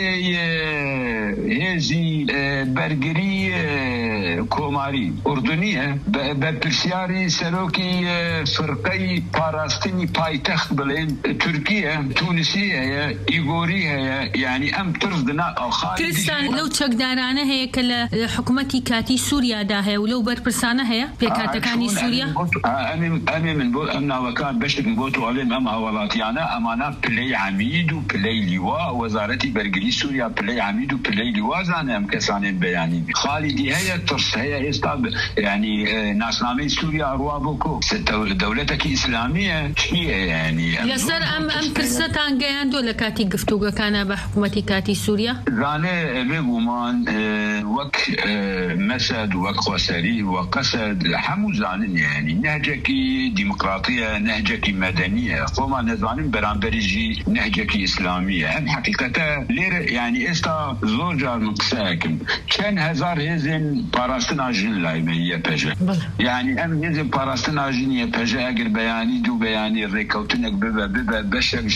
هێزی بەرگری کۆماری ئوردونیە بە پرسیاری سەرۆکی فرقەی پاراستنی پایتەخت بڵێن تورکیە تونسی هەیە ئیگۆری هەیە یعنی ئەم ترس دنا کوردستان لەو چەکدارانە هەیە کە لە حکوومەتی کاتی سووریادا هەیە و لەو بەرپرسانە هەیە پێکاتەکانی سووریا ئەمێ من بۆ ئەم ناوەکان بەشێک بۆ توڵێم ئەم هاوڵاتیانە ئەمانە پلەی عەمید و پلەی لیوا وەزارەتی بەرگری سووریا پلەی عەمید و پلەی لیوازانە ئەم کەسانێن بەیانی خالیدی هەیە ترس هەیە ئێستا یعنی ناسنامەی سووریا ڕوا بۆ کۆ دەولەتێکی ئیسلامیە چییە یعنی لەسەر ئەم پرسەتان گەیاندۆ لە کاتی گفتوگەکانە بە حکوومەتی کاتی سووریا زانێ بێگومان وەک مەسەد وەک خۆسەری و قەسەد هەموو زانن یعنی نەهجێکی دیموکراتیە نەهجێکی مەدەنیە خۆمان نەزانین بەرامبەریژی نەهجێکی ئیسلامیە ئەم حەقیقەتە لێرە یعنی ئێستا زۆر جار من قسەکەم چەند هەزار هێزن پاراستنا ژن لایمەیە پێژە یعنی ئەم هێزن پاراستنا ژنیە پێژە ئەگەر بەیانی دوو بەیانی ڕێکەوتنێک ببە بەشێک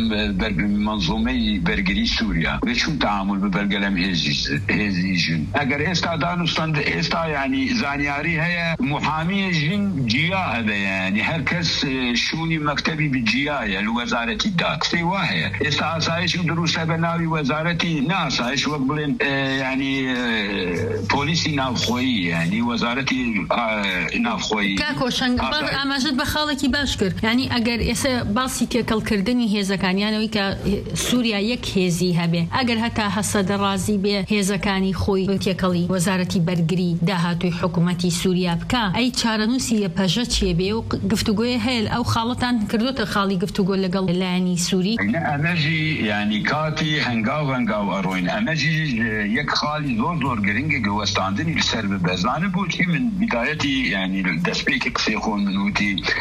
منظومەی بەرگری سووریا بچون تعامل ببەرگەلەم هێزی ژن ئەگەر ئێستا دانوستان ئێستا یعنی زانیاری هەیە محامی ژن جیا هەبە یعنی هەر کەس شوونی مەکتەبی بجیایە لە وەزارەتی دا قسەی وا هەیە ئێستا ئاسایشی دروستە بە ناوی وەزارەتی ناسایش وەک بڵێن یعنی پۆلیسی ناوخۆیی یعنی وەزارەتی ناوخۆیی کاکۆشنگ ئاماژت بە خاڵێکی باش کرد یعنی ئەگەر ئێستا باسی تێکەڵکردنی هێزەکانیانەوەی کە سووریا یەک هێزی هەبێ ئەگەر هەتا هەسەدە ڕازی بێ هێزەکانی خۆی تێکەڵی وەزارەتی بەرگری داهاتووی حکوومەتی سووریا بکە ئەی چارەنووسی پەژە چیە بێ و گفتوگۆی هەیە ئەو خاڵەتان کردوتە خاڵی گفتوگۆ لەگەڵ لایەنی سووری ئەمەژی یعنی کاتی هەنگاو ئەڕۆین ئەمەژی یەک خاڵی زۆر گرنگە گەوەستاندنی لەسەر ببەزانە بۆچی من بدایەتی یعنی دەستپێکی قسەی خۆن منوتی تحد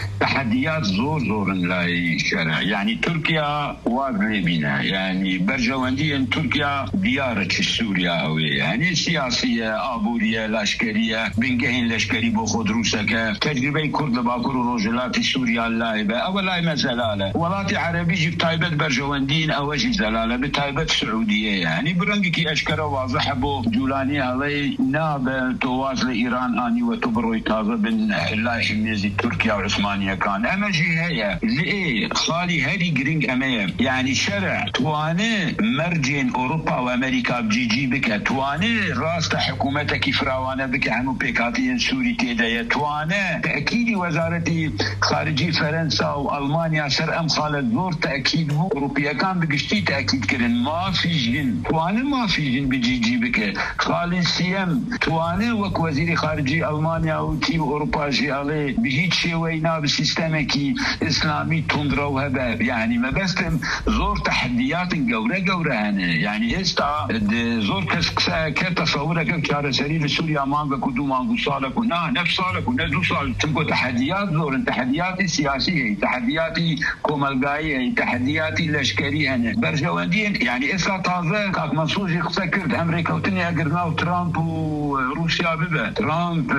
تحديات زور لاي شرع يعني تركيا وابليبينا يعني برجوانديا تركيا ديارة سوريا أوي يعني سياسية آبورية لاشكرية بنجهين لاشكري بخود روسكا تجربة كرد باكر روجلات سوريا اللايبة أولا ما زلالة ولاتي عربي جيب تايبة برجواندين أوجي زلالة بتايبة سعودية يعني برنجكي أشكره واضح بو جولاني علي ناب تواز لإيران آني وتبروي تازة بن الله حميزي تركيا وعثمانية كان أما جي هيا لإيه خالي هاري جرينج أمام يعني شرع تواني مرجين أوروبا وأمريكا بجي بك تواني راست حكومتك فراوانة بك عنو بيكاتين سوري تيدا تواني تأكيد وزارة خارجية فرنسا وألمانيا سر أم خالد زور تأكيد هو أوروبيا كان بقشتي تأكيد كرن ما في جن تواني ما في جن بجي بك خالي سيام تواني وك وزير خارجية ألمانيا وتي أوروبا جي عليه بجيت شوينا بسيستمكي إسلامي تندرا وهباب يعني ما بس زور تحديات جورة يعني استا زور كتصورك كار سرير سوريا مانغا كدو مانغو صالك ونا نفس صالك ونزو صالك تبقى تحديات زور تحديات سياسية تحديات كومالغاية تحديات لشكرية برجواندين يعني استا تازه كاك منصوص يخسكرد أمريكا وتنيا قرناو ترامب وروسيا ببا ترامب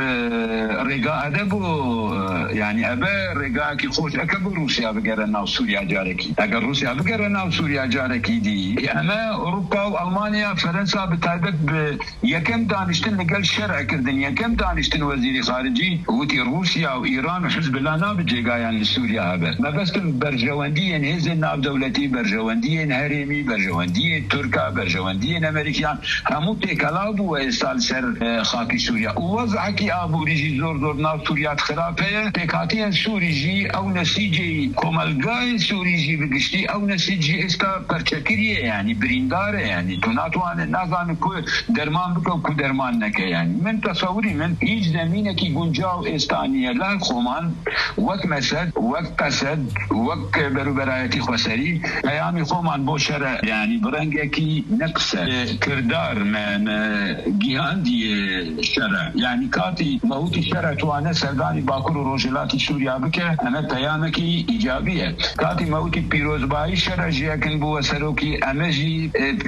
رقا أدبو يعني أبا رقا كي خوش أكبر روسيا بقرناو سوريا جاركي أقر روسيا بقرناو سوريا جاركي دي أما أوروبا وألمانيا فرنسا بتعبت يكم دانشتن لقل شرع كردن يكم دانشتن وزير خارجي وتي روسيا وإيران وحزب الله ناب جيغايان لسوريا هذا ما بس برجوانديين هزن ناب دولتي برجوانديين هرمي برجوانديين تركا برجوانديين أمريكان همو تكلابو وإستال سر خاكي سوريا ووضعكي أبو ريجي زور ناب سوريا خرافة تكاتين سوريجي أو نسيجي كومالغاي سوريجي بقشتي أو نسيجي استا برچكريه يعني برينداره يعني تناتوان نازان كو درمان بكو كو درمان نكه يعني من تصوري من هیچ زمینه کی گنجاو استانیه لا خومان وقت مسد وقت قصد وقت بروبرایتی خسری ایامی خومان بو شرع يعني برنگه کی نقص کردار من گیاندی شرع يعني کاتی موتی شرع توانه سردانی باکر و روجلاتی سوریا بکه اما پیامه کی ایجابیه کاتی موتی پیروزبایی شرع جیکن بو سروکی امجی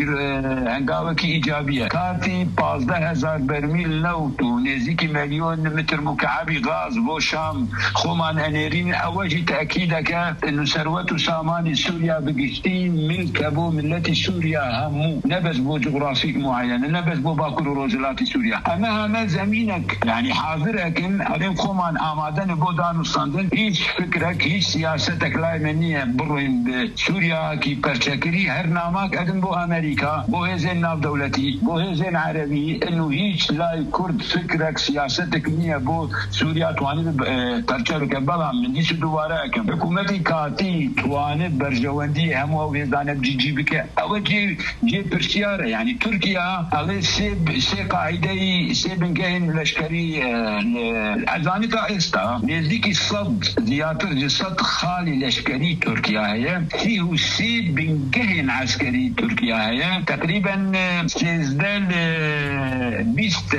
هنگاوه کی ایجابیه کاتی 15,000 برمیل نوت و نزدیک میلیون متر مکعبی غاز بو شام خومان انیرین اوجی تأکیده که انو ثروت و سامان سوریا بگشتی ملک بو ملت سوریا همو نبز بو جغرافیک معین نبز بو باکر و روزلات سوریا اما همه زمینک يعني حاضرکن علیم خومان آمادن بو دانستاندن هیچ فکرک هیچ سیاستک لایمنیه بروین سوریا کی پرچکری هر نامک ادن بو امریکا بو هزین ناف دولتی بو هزین عربی انو هیچ لای کرد فکرک سیاستک نیه بو سوریا توانی پرچکر بلام من دیش دوباره اکم حکومتی کاتی توانی برجواندی همو او هزانه جی بکه او جی پرسیاره يعني تركيا على سي قاعده سي بنجين لشكري ازانيكا استا نزديك صد زيادة صد خالي لشكري تركيا هي فيه سي بنجين عسكري تركيا هي تقريبا سيزدل بيست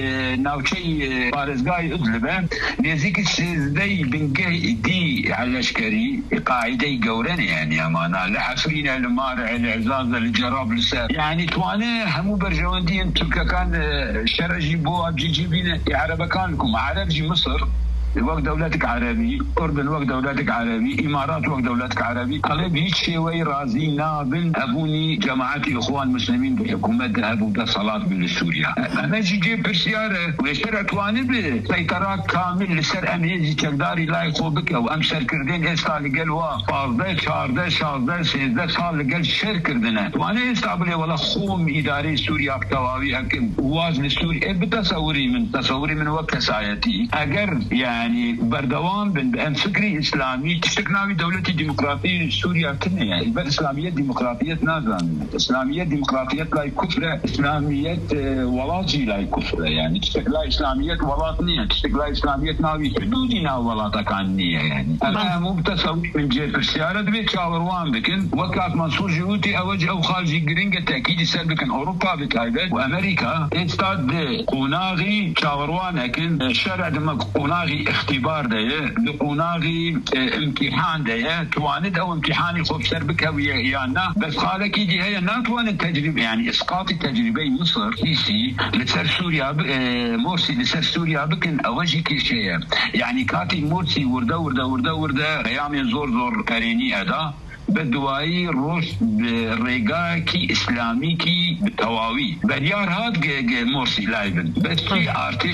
ناوشي بارزغاي ادلبه نزديك سيزدي بنجي دي على لشكري قاعده جورن يعني امانه لعفرين المارع العزاز الجراب لسا يعني تواني همو برجواندين تركيا كان شرجي بو جي بينا عرب كانكم عرب جي مصر وقت دولتك عربي أردن وقت دولتك عربي إمارات وقت دولتك عربي قلب هيك شوي رازي نابن أبوني جماعتي إخوان مسلمين بحكومة أبو ده صلاة بالسوريا أنا جي برسيارة ويشترع تواني بسيطرات كامل لسر أميزي تقداري لا يخوبك أو أمسر كردين إستا لقلوا فارده شارده شارده سيزده صار لقل شر كردنا تواني إستقبلي ولا خوم إداري سوريا بتواوي أكم وازن سوريا تصوري من وقت سايتي أجر يعني بردوام بن فكري إسلامي تشكناوي دولتي ديمقراطية سوريا كنا يعني بل إسلامية ديمقراطية نازل إسلامية ديمقراطية لا كفر إسلامية ولاطي لا كفر يعني تشكلا إسلامية ولاطنية تشكلا إسلامية ناوي حدودنا ولاطة كانية يعني أنا مو بتصور من جهة السيارة بيت شاوروان بكن وكات منصور جهوتي أوجه أو خارجي جرينجا تأكيد سابقا أوروبا بتايبت وأمريكا استاد قناغي شاوروان لكن شارع دمك قناغي اختبار ده لقناغي امتحان ده توانت او امتحاني خوف سر بكوية يعني بس قالك يجي هي ناتوان التجربة يعني اسقاط التجربة مصر سيسي لسر سوريا مرسي لسر سوريا بكن اوجه كل شيء يعني كاتي مرسي ورده قيام زور كاريني ادا بدوایی روش رگا کی اسلامی کی تواوی بریار هات مرسی لایبن بس في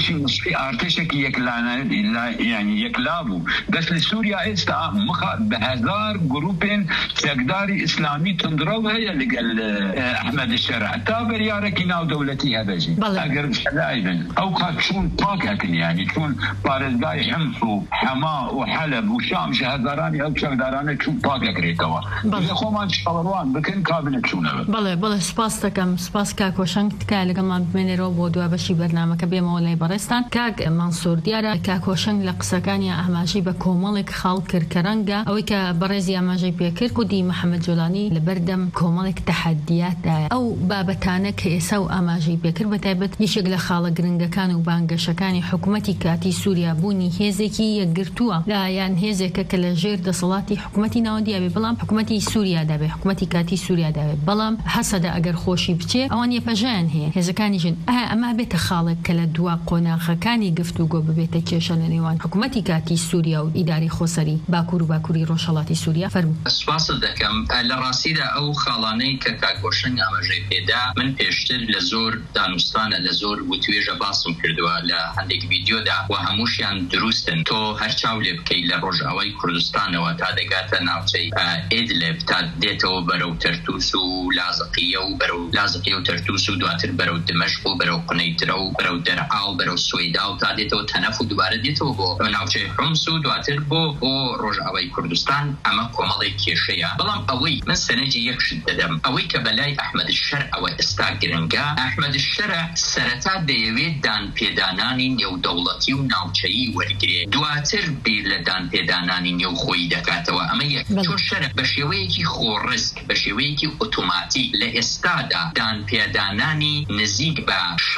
ارتش کی یک لعنه يعني يكلابو بس لسوريا استا بهزار جروبين تقداري اسلامي تندرو هي اللي قال احمد الشرع تابر يارك ناو دولتي هذا شيء اگر لايبن او شون طاقه يعني شون بارزگاي حمص حماة وحلب وشام شهزاراني او شهداراني شون طاقه كريتوا خۆمان چاوەڕوان بکەن کابنەچوونەوە. بەڵێ سپاس دەکەم سپاس کاک هۆشنگ تکایە لەگەڵمان بمێنێرەوە بۆ دوای بەشی بەرنامەکە بێمەوە لای بەڕێستان. کاک مەنسوور دیارە کاک هۆشنگ لە قسەکانی ئاماژەی بە کۆمەڵێک خاڵ کرد کە ڕەنگە ئەوەی کە بەڕێزی ئاماژەی پێکرد گوتی محەممەد جۆلانی لە بەردەم کۆمەڵێک تەحەدیاتدایە ئەو بابەتانە کە ئێسا و ئاماژەی پێکرد بەتایبەت یەکێک لە خاڵە گرنگەکان و بانگەشەکانی حکوومەتی کاتی سووریا بوونی هێزێکی یەکگرتووە لایەن هێزێکە کە لە ژێر دەسەڵاتی حکوومەتی ناوەندیە بێ بەڵام حکوومەتی سووریا دەبێ حکوومەتی کاتی سووریا دەبێت بەڵام حەسەدە ئەگەر خۆشی بچێ ئەوان یەپەژیان هەیە هێزەکانیژن ئەمە بێتە خاڵێک کە لە دوا قۆناغەکانی گفتوگۆ ببێتە کێشە لە نێوان حکوومەتی کاتی سووریا و ئیداری خۆسەری باکوور و باکووری ڕۆژهەڵاتی سووریا فەرموو. سوپاس دەکەم لە ڕاستیدا ئەو خاڵانەی کە کاک هۆشنگ ئاماژەی پێدا من پێشتر لە زۆر دانوستانە لە زۆر وتوێژە باسم کردووە لە هەندێک ڤیدیۆدا و هەمووشیان دروستن تۆ هەر چاو لێ بکەی لە ڕۆژئاوای کوردستانەوە تا دەگاتە ناوچەی ئیدلب تا دێتەوە بەرەو تەرتوس و لازقیە و بەرەو لازقیە و تەرتوس و دواتر بەرەو دمەشق و بەرەو قونەیترە و بەرەو دەرعا و بەرەو سوێدا و تا دێتەوە تەنەف و دووبارە دێتەوە بۆ ناوچەی حومس و دواتر بۆ ڕۆژئاوای کوردستان ئەمە کۆمەڵێک کێشەیە بەڵام ئەوەی من سەرنجی یەکشت دەدەم ئەوەی کە بەلای ئەحمەد الشەرع ئەوە ئێستا گرنگە ئەحمەد الشەرع سەرەتا دەیەوێت دانپێدانانی نێودەوڵەتی و ناوچەیی وەرگرێت دواتر بیر لە دانپێدانانی نێو خۆی دەکاتەوە ئەمە یەک چۆن شەرع بە شێوەیەکی خۆڕسک بە شێوەیەکی ئۆتۆماتیک لە ئێستادا دانپێدانانی نزیک بە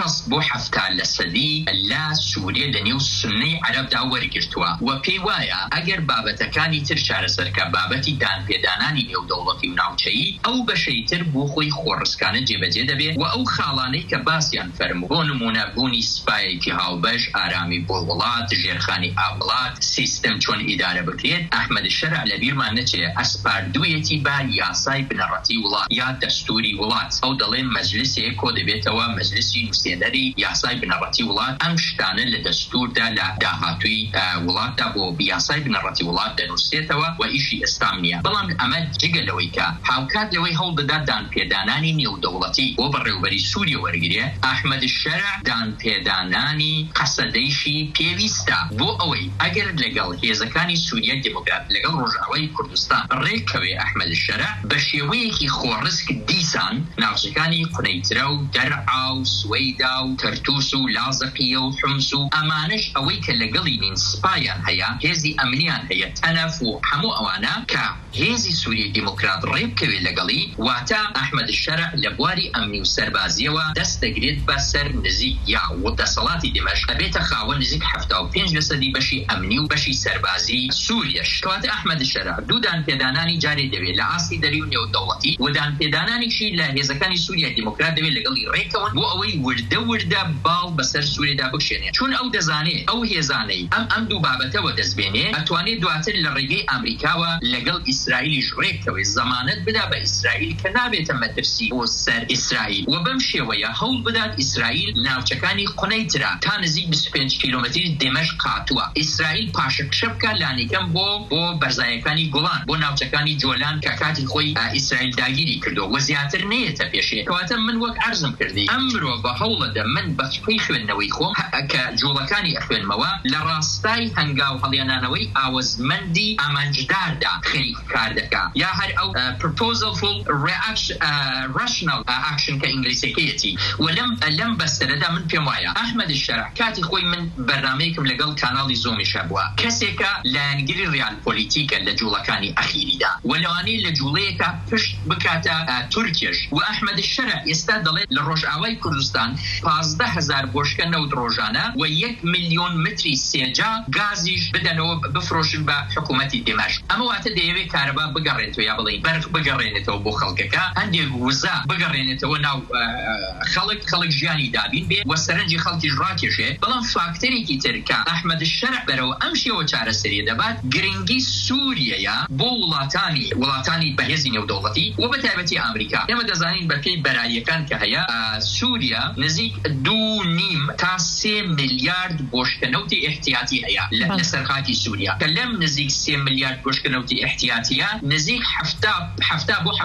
60% لە سووریا لە نێو سونەی عەرەبدا وەرگرتووە و پێی وایە ئەگەر بابەتەکانی تر چارەسەرکە بابەتی دانپێدانانی نێودەوڵەتی و ناوچەیی ئەو بەشەی تر بۆ خۆی خۆڕسکانە جێبەجێ دەبێت و ئەو خاڵانەی کە باسییان فەرموو بۆ نمونە بوونی سپایەکی هاوبەش ئارامی بۆ وڵات ژێرخانی ئاوڵات سیستەم چۆن ئیدارە بکرێت ئەحمەد الشەرع لە بیرمان نەچێ ئەسپاردوویەتی با یاسای بنەڕەتی وڵات یا دەستوری وڵات ئەو دەڵێن مەجلیسێک کۆ دەبێتەوە مەجلیسی نووسێنەری یاسای بنەڕەتی وڵات ئەم شتانە لە دەستوردا لە داهاتووی وڵاتدا بۆ یاسای بنەڕەتی وڵات دەنووسێتەوە و ئیشی ئێستام نییە بەڵام ئەمە جگە لەوەی کە هاوکات لەوەی هەوڵ بدات دانپێدانانی نێودەوڵەتی بۆ بەڕێوەبەری سووریا وەرگرێ ئەحمەد الشەرع دانپێدانانی قەسەدەیشی پێویستە بۆ ئەوەی ئەگەر لەگەڵ هێزەکانی سووریا دموکرات لەگەڵ ڕۆژئاوای کوردستان ڕێکەوێ ئەحمەد الشەرع بە شێوەیەکی خۆڕسک دیسان ناوچەکانی قونەیترە و دەرعا و سوەیدا و تەرتوس و لازقیە و حومس و ئەمانش ئەوەی کە لەگەڵی نین سپایان هەیە هێزی ئەمنیان هەیە تەنەف و هەموو ئەوانە کە هێزی سووریای دیموکرات ڕێبکەوێ لەگەڵی واتە ئەحمەد الشەرع لە بواری ئەمنی و سەربازیەوە دەست دەگرێت بە سەر نزیک یا دەسەڵاتی دمەشق ئەبێتە خاوەن نزیک 75% بەشی ئەمنی و بەشی سەربازی سووریاش کەواتە ئەحمەد الشەرع دوو دانپێدانانی جارێ دەوێت لە ئاستی دەری و نێودەوڵەتی و دانپێدانانیشی لە هێزەکانی سووریای دیموکرات دەوێت لەگەڵی ڕێکەون بۆ ئەوەی وردە باڵ بەسەر سووریادا بکشێنێت چون ئەو دەزانێت ئەو هێزانەی ئەم دوو بابەتەوە دەستبێنێ ئەتوانێت دواتر لە ڕێگەی ئەمریکاوە لەگەڵ ئیسرائیلیش ڕێکەوەی زەمانەت بدا بە ئیسرائیل کە نابێتە مەترسی بۆ سەر ئیسرائیل و بەم شێوەیە هەوڵ بدات ئیسرائیل ناوچەکانی قونەیترا تا نزیک 25 کیلۆمەتری دمەشق قاتووە ئیسرائیل پاشەکشە بکە لانیکەم بۆ بەرزایەکانی گۆڵان بۆ ناوچەکانی جۆلان کە کاتی خۆی ئیسرائیل داگیری کردو و زیاتر نێتە پێشێ کەواتە من وەک عەرزم کردی ئەمڕۆ بە هەوڵەدا من بەخوێی خوێندنەوەی خۆم کە جوڵەکانی ئەخوێنمەوە لە ڕاستای هەنگاو هەڵیانانەوەی ئاوەزمەندی ئامانجداردا خەریک کار دەکا یا هەر ئەو proposal for rational action کە ئینگلیزیەکەیەتی و لەم بەستەرەدا من پێم وایە ئەحمەد الشەرع کاتی خۆی من بەرنامەیەکم لەگەڵ کاناڵی زۆمیشە بووە کەسێکە لایەنگری ڕیال پۆلیتیکە لە جوڵەکانی ئەخیریدا ولوانی لە جوڵەیەکە پشت بکاتە تورکیش و ئەحمەد الشەرع ئێستا دەڵێت لە ڕۆژئاوای کوردستان 15,000 بۆشکە نەوت ڕۆژانە و 1 ملیۆن متری سێجا گازیش بدەنەوە بفرۆشن بە حکوومەتی دێمەش. ئەمە واتە دەیەوێت کارەبا بگەڕێتەوە یا بڵین بەرق بگەڕێنێتەوە بۆ خەڵکەکە، هەندێک وزە بگەڕێنێتەوە ناو خەڵک ژیانی دابین بێ و سەرنجی خەڵکیش ڕاکێشێ. بەڵام فاکتەرێکی تر کە ئەحمەد الشەرع بەرەوە ئەم شێوە چارەسەری دەبات گرنگی سووریەیە بۆ وڵاتانی بەهێزی نێودەوڵەتی و بەتایبەتی ئەمریکا. ئێمە دەزانین بەپێی بەراییەکان کە هەیە سووریا نزیک 2.5 تا 3 ملیارد بۆشکەنەوتی احتیاطی هەیە لەسەر خاکی سووریا، کە لەم نزیک 3 ملیارد بۆشکەنەوتی احتیاطیە نزیک 70 بۆ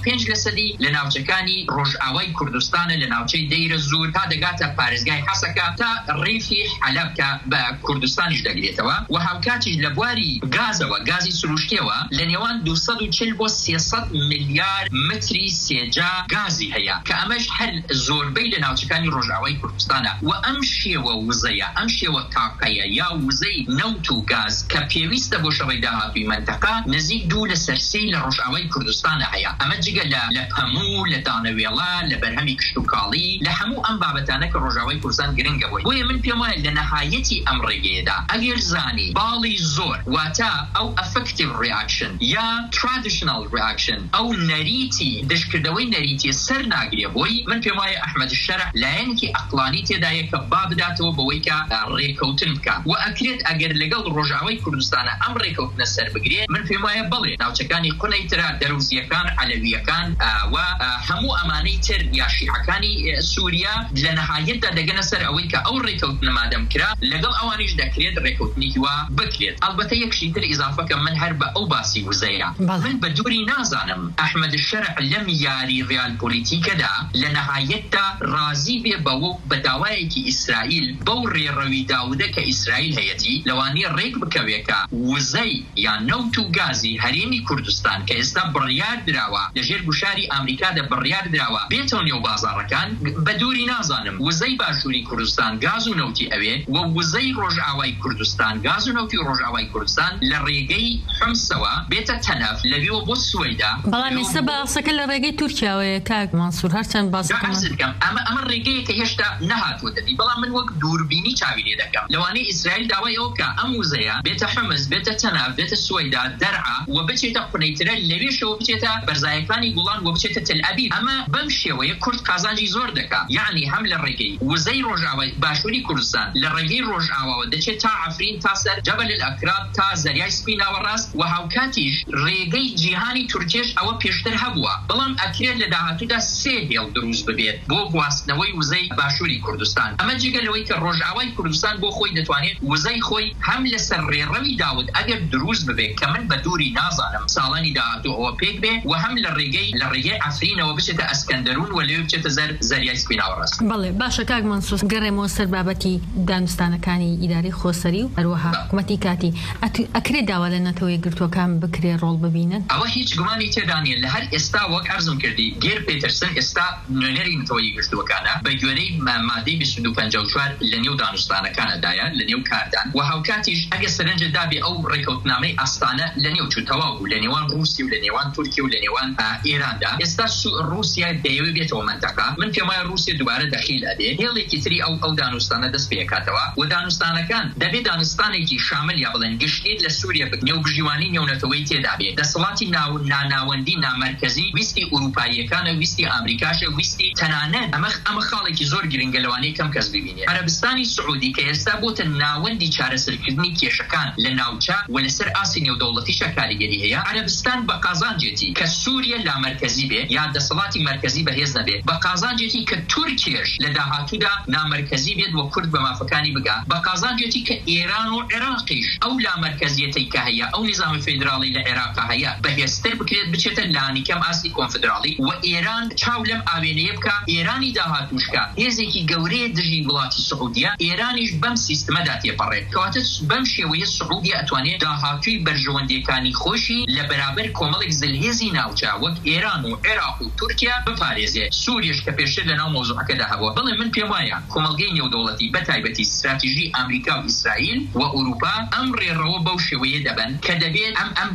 75% لە ناوچەکانی ڕۆژئاوای کوردستانە، لە ناوچەی دەیرە زور تا دەگاتە پارێزگای حەسەکە تا ڕیفی حەلەب کە بە کوردستانیش دەگرێتەوە و هاوکاتیش لە بواری گازەوە گازی سروشتیەوە لە نێوان 240 بۆ 300 ملیارد متری سێجا گازی هەیە کە ئەمەش هەر زۆربەی لە ناوچەکانی ڕۆژئاوای کوردستانە و ئەم شێوە وزەیە، ئەم شێوە تاقەیە یا وزەی نەوت و گاز کە پێویستە بۆ شەوەی داهاتووی منتەقە نزیک 2/3 لە ڕۆژئاوای کوردستانە هەیە. ئەمە جگە لە هەموو لە دانەوێڵە لە بەرهەمی کشت و کاڵی لە هەموو ئەم بابەتانە کە ڕۆژئاوای کوردستان گرنگە بووی. بۆیە من پێم وایە لە نەهایەتی ئەم ڕێگەیەدا ئەگەر زانی باڵی زۆر واتە ئەو effective reaction یا traditional reaction ئەو نەریتی دشکردەوەی نەریتی سەر ناگرێ بۆی، من پێم وایە ئەحمەد الشەرع لایەنێکی عەقلانی تێدایە کە با بداتەوە بەوەی کە ڕێکەوتن بکە و ئەکرێت ئەگەر لەگەڵ ڕۆژئاوای کوردستانە ئەم ڕێکەوتنە سەر بگرێت، من پێم وایە بڵێ ناوچەکانی قونەی ترە دەروزیەکان عەلەویەکان و هەموو ئەمانەی تر یا شیعەکانی سووریا لە نەهایەتدا دەگەنە سەر ئەوەی کە ئەو ڕێکەوتنە مادەم کرا لەگەڵ ئەوانیش دەکرێت ڕێکەوتنێکی وا بکرێت. ئەلبەتە یەکشی تر ئیزافەکە من هەر بە ئەو باسی وزەیە من بە دووری نازانم ئەحمەد الشەرع لەم یاری ڕیال پۆلیتیکەدا لە نەهایەتدا ڕازی بێ بەوە بە داوایەکی ئیسرائیل بەو ڕێڕەوی داودە کە ئیسرائیل هەیەتی لەوانەیە ڕێک بکەوێکە وزەی یان نەوت و گازی هەرێمی کوردستان کە ئێستا بڕیار دراوە لەژێر گوشاری ئەمریکادا بڕیار دراوە بێتەوە نێو بازاڕەکان، بە دووری نازانم وزەی باشووری کوردستان گاز و نەوتی ئەوێ و وزەی ڕۆژئاوای کوردستان گاز و نەوتی ڕۆژئاوای کوردستان لە ڕێگەی حمسەوە بێتە تەنەف لەوێەوە بۆ سوێدا. بەڵام ئێستا باسەکە لە ڕێگەی تورکیاوەیە کاک مانسوور هەرچەند باسەکەم ئەمە ڕێگەیە کە هێشتا نەهاتوە دەبی، بڵام من وەک دووربینی چاوی لێ دەکەم لەوانەی ئیسرائیل داوای ئەوە کە ئەم وزەیە بێتە حمس بێتە تەنەف بێتە سوێدا دەرعا و بچێتە قونەیترە لەوێشەوە بچێتە بەرزایەکانی گوڵان و بچێتە تەل ئەبیب. ئەمە بەم شێوەیە کورد قازانجی زۆر دەکا، یعنی هەم لە ڕێگەی وزەی ڕۆژئاوای باشووری کوردستان لە ڕێگەی ڕۆژئاواوە دەچێت تا عەفرین تا سەر جەبەل الئەکراد تا زەریای سپی ناوەڕاست و هاوکاتیش ڕێگەی جیهانی تورکیش ئەوە پێشتر هەبووە، بەڵام ئەکرێت لە داهاتوودا 3 هێڵ دروست ببێت بۆ گواستنەوەی وزەی باشووری کوردستان. ئەمە جگە لەوەی کە ڕۆژئاوای کوردستان بۆ خۆی دەتوانێت وزەی خۆی هەم لەسەر ڕێڕەوی داود ئەگەر دروست ببێت کە من بە دووری نازانم ساڵانی داهاتوو ئەوە پێک بێ و هەم لە ڕێگەی عەفرینەوە بچێتە ئەسکەندەرون و لەوێ بچێتە زەریای سپی ناوەڕاست. بەڵێ باشە کاک مانسوور گەڕێمەوە سەر بابەتی دانوستانەکانی ئیداری خۆسەری و هەروەها حکوومەتی کاتی ئەکرێت داوا لە نەتەوەی گرتوەکان بکرێ ڕۆڵ ببینن؟ ئەوە هیچ گومانی تێدانیە لە هەر ئێستا وەک عەرزم کردی گێر پێترسن ئێستا نوێنەری نەتەوەی گرتوەکانە بە گوێرەی مادەی 2254 لە نێو دانوستانەکانەدایە لە نێو کاردان و هاوکاتیش ئەگە سەرنجە دابێ ئەو ڕێکەوتنامەی ئاستانە لە نێو چوتەوا و لە نێوان رووسی و لە نێوان تورکی و لە نێوان ئێراندا ئێستا رووسیا دەیەوێت بێتەوە منتەقە. من پێم وایە رووسیا دوبارە دەخیل ئەدێ هێڵێکی تری ئەو دانوستانە دەست پێکاتەوە و دانوستانەکان دەبێت دانوستانێکی شامل یا بڵێن گشتیت لە سووریا نێو بژیوانی نێونەتەوەی تێدا بێت. دەسەڵاتی ناوەندی نامەرکەزی ویستی ئوروپاییەکانە ویستی ئەمریکاشە ویستی تەنانەت ئەمە خاڵێکی زۆر گرنگە لەوانەیە کەم کەس ببینێت. عەرەبستانی سعودی کە ئێستا بۆتە ناوەندی چارەسەرکردنی کێشەکان لە ناوچە و لەسەر ئاسی نێودەوڵەتیشە کاریگەری هەیە، عەرەبستان بە قازانجێتی کە سووریا لامەرکەزی بێ یا دەسەڵاتی مەرکەزی بەهێز نەبێت، بە قازانجێتی کە تورکیش لە داهاتوودا نامەرکەزی بێت و کورد بە مافەکانی بگا، بە قازانجێتی کە ئێران و عێراقیش ئەو لامەرکەزیەتەی کە هەیە ئەو نظامی فێدراڵی لە عێراق هەیە بەهێزتر بکرێت بچێتە لانیکەم ئاسی کۆنفدراڵی و ئێران چاو لەم ئاوێنەیە بکە، ئێرانی داهاتووشکە هێزێکی گەورەیە دژی وڵاتی سعودیە، ئێرانیش بەم سیستەمەدا تێپەڕێت کەواتە بەم شێوەیە سعودی ئەتوانێت داهاتووی بەرژەوەندیەکانی خۆشی لە بەرابەر کۆمەڵێک زلهێزی ناوچە وەک ئێران و عێراق و تورکیا بپارێزێت. سووریش کە پێشتر لەناو مۆزوعەکەدا هەبووە. بڵێ من پێم وایە کۆمەڵگەی نێودەوڵەتی بەتایبەتی استراتیژی ئەمریکا و ئیسرائیل و ئوروپا ئەم ڕێڕەوە بەو شێوەیە دەبن کە دەبێت ئەم بابەتی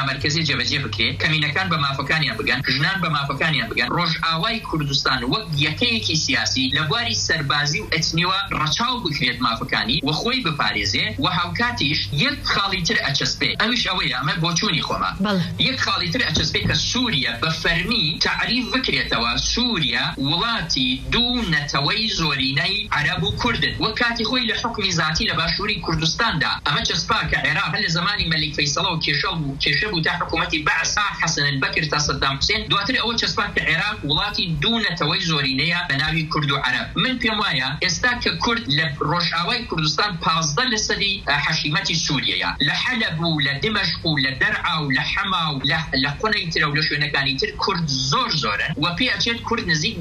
دنیا مرکزی جێبەجێ بکرێت کەمینەکان بە مافەکانیان بگەن ژنان بە مافەکانیان بگەن ڕۆژئاوای کوردستان وەک یەکەیەکی سیاسی لە بواری سەربازی و ئەتنیوە ڕەچاو بکرێت مافەکانی و خۆی بپارێزێ و هاوکاتیش یەک خاڵی تر ئەچەسپێ ئەویش ئەوەیە ئەمە بۆ چوونی خۆمە یەک خاڵی تر ئەچەسپێ کە سووریا بە فەرمی تعریف بکرێتەوە سووریا وڵاتی دوو نەتەوەی زۆرینەی عەرەب و کوردن وە کاتی خۆی لە حکمی ذاتی لە باشووری کوردستاندا ئەمە چەسپا کە عێراق لە زمانی مەلیک فەیسەڵ و کێشە بوو تا حکوومەتی بەعسا حەسەن البەکر تا سەدام حوسێن دواتر ئەوە چەسپا کە عێراق وڵاتی دوو نەتەوەی زۆرینەیە بە ناوی کورد و عەرەب من پێم وایە ئێستا کە کورد لە ڕۆژئاوای کوردستان 15% حەشیمەتی سووریەیە لە حەلەب و لە دمەشق و لە دەرعا و لە حەما و لە قونەی ترە و لە شوێنەکانی تر کورد زۆرن و پێ ئەچێت کورد نزیک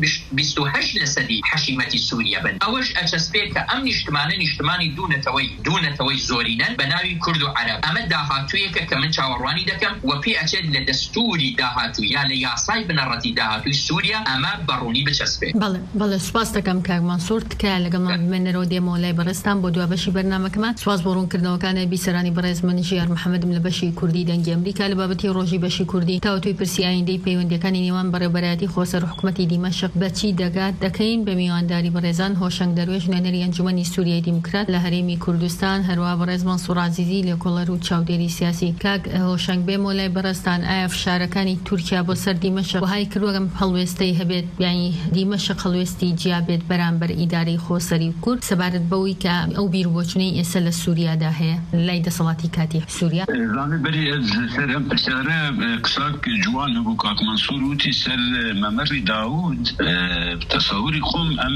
28% حەشیمەتی سووریا بن ئەوەش ئەچەسپێت کە ئەم نیشتمانی دوو نەتەوەی زۆرینەن بە ناوی کورد و عەرەب ئەمە داهاتوویەکە کە من چاوەڕوانی دەکەم و پێ ئەچێت لە دەستوری داهاتوو یا لە یاسای بنەڕەتی داهاتووی سووریا ئەمە بەڕوونی بچەسپێت. بەڵێ سوپاس دەکەم کاک مانسوور تکایە لەگەڵمان بمێنەرەوە دێمەوە لای بەڕێستان بۆ دوا بەشی بەرنامەکەمان سوپاس بۆ ڕوونکردنەوەکانە بیسەرانی بەڕێز منیش یار محەممەدم لە بەشی کوردی دەنگی ئەمریکا لە بابەتی ڕۆژی بەشی کوردی تاوتوی پرسی ئایندەی پەیوەندیەکانی نێوان بەڕێوەبەرایەتی خۆسەر حکوومەتی دیمەشق بەچی دەگات دەکەین بە میوانداری بەڕێزان هۆشنگ دەروێژ نوێنەری ئەنجومەنی سووریای دیموکرات لە هەرێمی کوردستان هەروە بەڕێز مانسوور عەزیزی لێکۆڵەر و چاودێری سیاسی کاک هۆشنگ بێمەوە لای بەڕێستان ئایا فشارەکانی تورکیا بۆ سەر دیمەشق وهای کردوەگەم هەڵوێستەی هەبێت یانی دیمەشق هەڵوێستی جیابێت بەرامبەر ئیدارەی خۆسەری کورد سەبارەت بەوەی کە ئەو بیربۆچونەی ئێستا لە سووریادا هەیە لای دەسەڵاتی کاتی سووریا زانیبەری سەر ئەم پرسیارە قساک جوان هەبوو کاک مانسوور وتی سەر مەمەری داود تەسەووری خۆم ئەم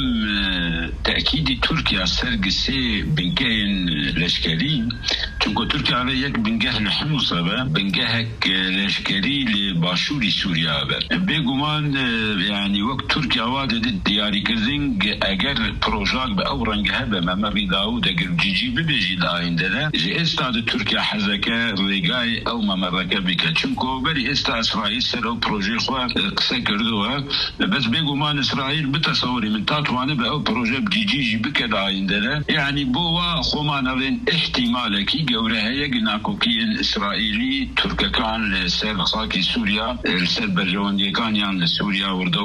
تأکیدی تورکیا سەر گسێ بنکەین لەشکەری چونکە تورکیا لە یەک بنگەه لە حموسە بە بنگەهێک لەشکەری لە باشووری سووریا بە بێگومان یعنی وەک تورکیا وا دەدێت دیاریکردن ئەگەر پرۆژاک بە ئەو ڕەنگە هەبە مەمەری داود ئەگەر جیجی ببێژی لە ئایندەدا ئێستا تورکیا حەزەکە ڕێگای ئەو مەمەڕەکە بکە چونکە بەری ئێستا ئیسرائیل سەر ئەو پرۆژەی خۆ قسە کردووە بەس بێگومان ئیسرائیل بتەسەوری من تاتوانێت بە ئەو پرۆژە جیجی بکە لە ئایندەدا یعنی بۆ وا خۆمان ئەڵێن احتیمالێکی گەورە هەیە ناکۆکیین ئیسرائیلی تورکەکان لەسەر خاکی سووریا لەسەر بەرژەوەندیەکانیان لە سووریا وردە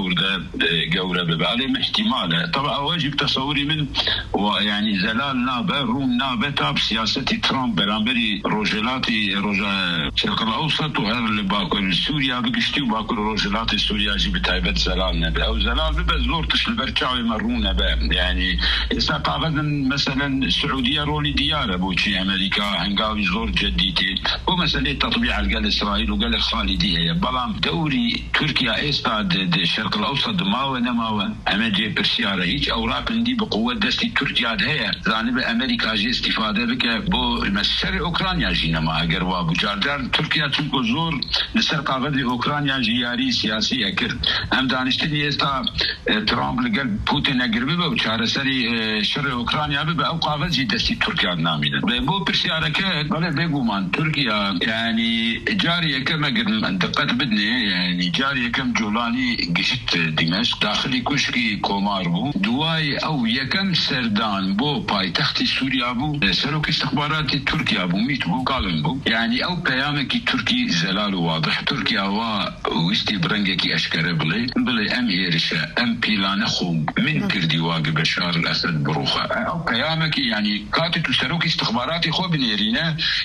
گەورە ببالێ احتیمالە طبعا ئەوەجی تەسەوری من یعنی زەلال نابە ڕوون نابە تا سیاسەتی ترامپ بەرامبەری ڕۆژهێلاتی ڕۆژە شەرق الئەوسەط و هەر لە باکوور سووریا بگشتی و باکوور ڕۆژهێلاتی سووریاژی بتایبەت زەلال نەبێ ئەو زەلال ببە زۆر تش لەبەر چاوی مە ڕوون نەبە یعنی ئێستا قاغەزن مەسەلەن سعودیە ڕۆلی دیارە بۆچی ئەمریکا هەنگاوی زۆر جدیتی بۆ مەسەلەی تەطبیع لەگەڵ ئیسرائیل و گەل خالیدی هەیە بەڵام دەوری تورکیا ئێستا شەرق الئەوسەط ماوە نەماوە ئەمە جێ پرسیارە هیچ ئەوراپندی بقووە دەستی تورکیا هەیە زانبە ئەمریکاژی استیفادە بکە بۆ مەسەر ئۆکرانیاژی نەما ئەگەر وا بوو جاردار تورکیا چونکە زۆر لەسەر قاغەزی ئۆکرانیاژی یاری سیاسی ئەکرد ئەم دانیشتنی ئێستا ترامپ لەگەڵ پوتین ئەگر ببە و چارەسەری شەڕی ئۆکرانیا ببە ئەو قاغەزی دەستی تورکیا نامێنێت بۆ پرسیارەکە بەڵێ بێگومان تورکیا یعنی جاری یەکەم ئەگەر دقت بدنێ یعنی جاری یەکەم جوڵانی گشت دیمەشق داخلی کوشکی کۆمار بوو دوای ئەو یەکەم سەردان بۆ پایتەختی سووریا بوو سەرۆکی استخباراتی تورکیا بوو میت بوو کاڵن بوو یعنی ئەو پەیامێکی تورکی زەلال و واضح تورکیا وا ویستی بڕەنگێکی ئەشکەرە بڵێ ئەم هێرشە ئەم پیلانە خۆ من کردی واگە بەشار الئەسەد بڕوخە ئەو پەیامێکی یعنی کاتی تو سەرۆکی استخباراتی خۆ بنێرینە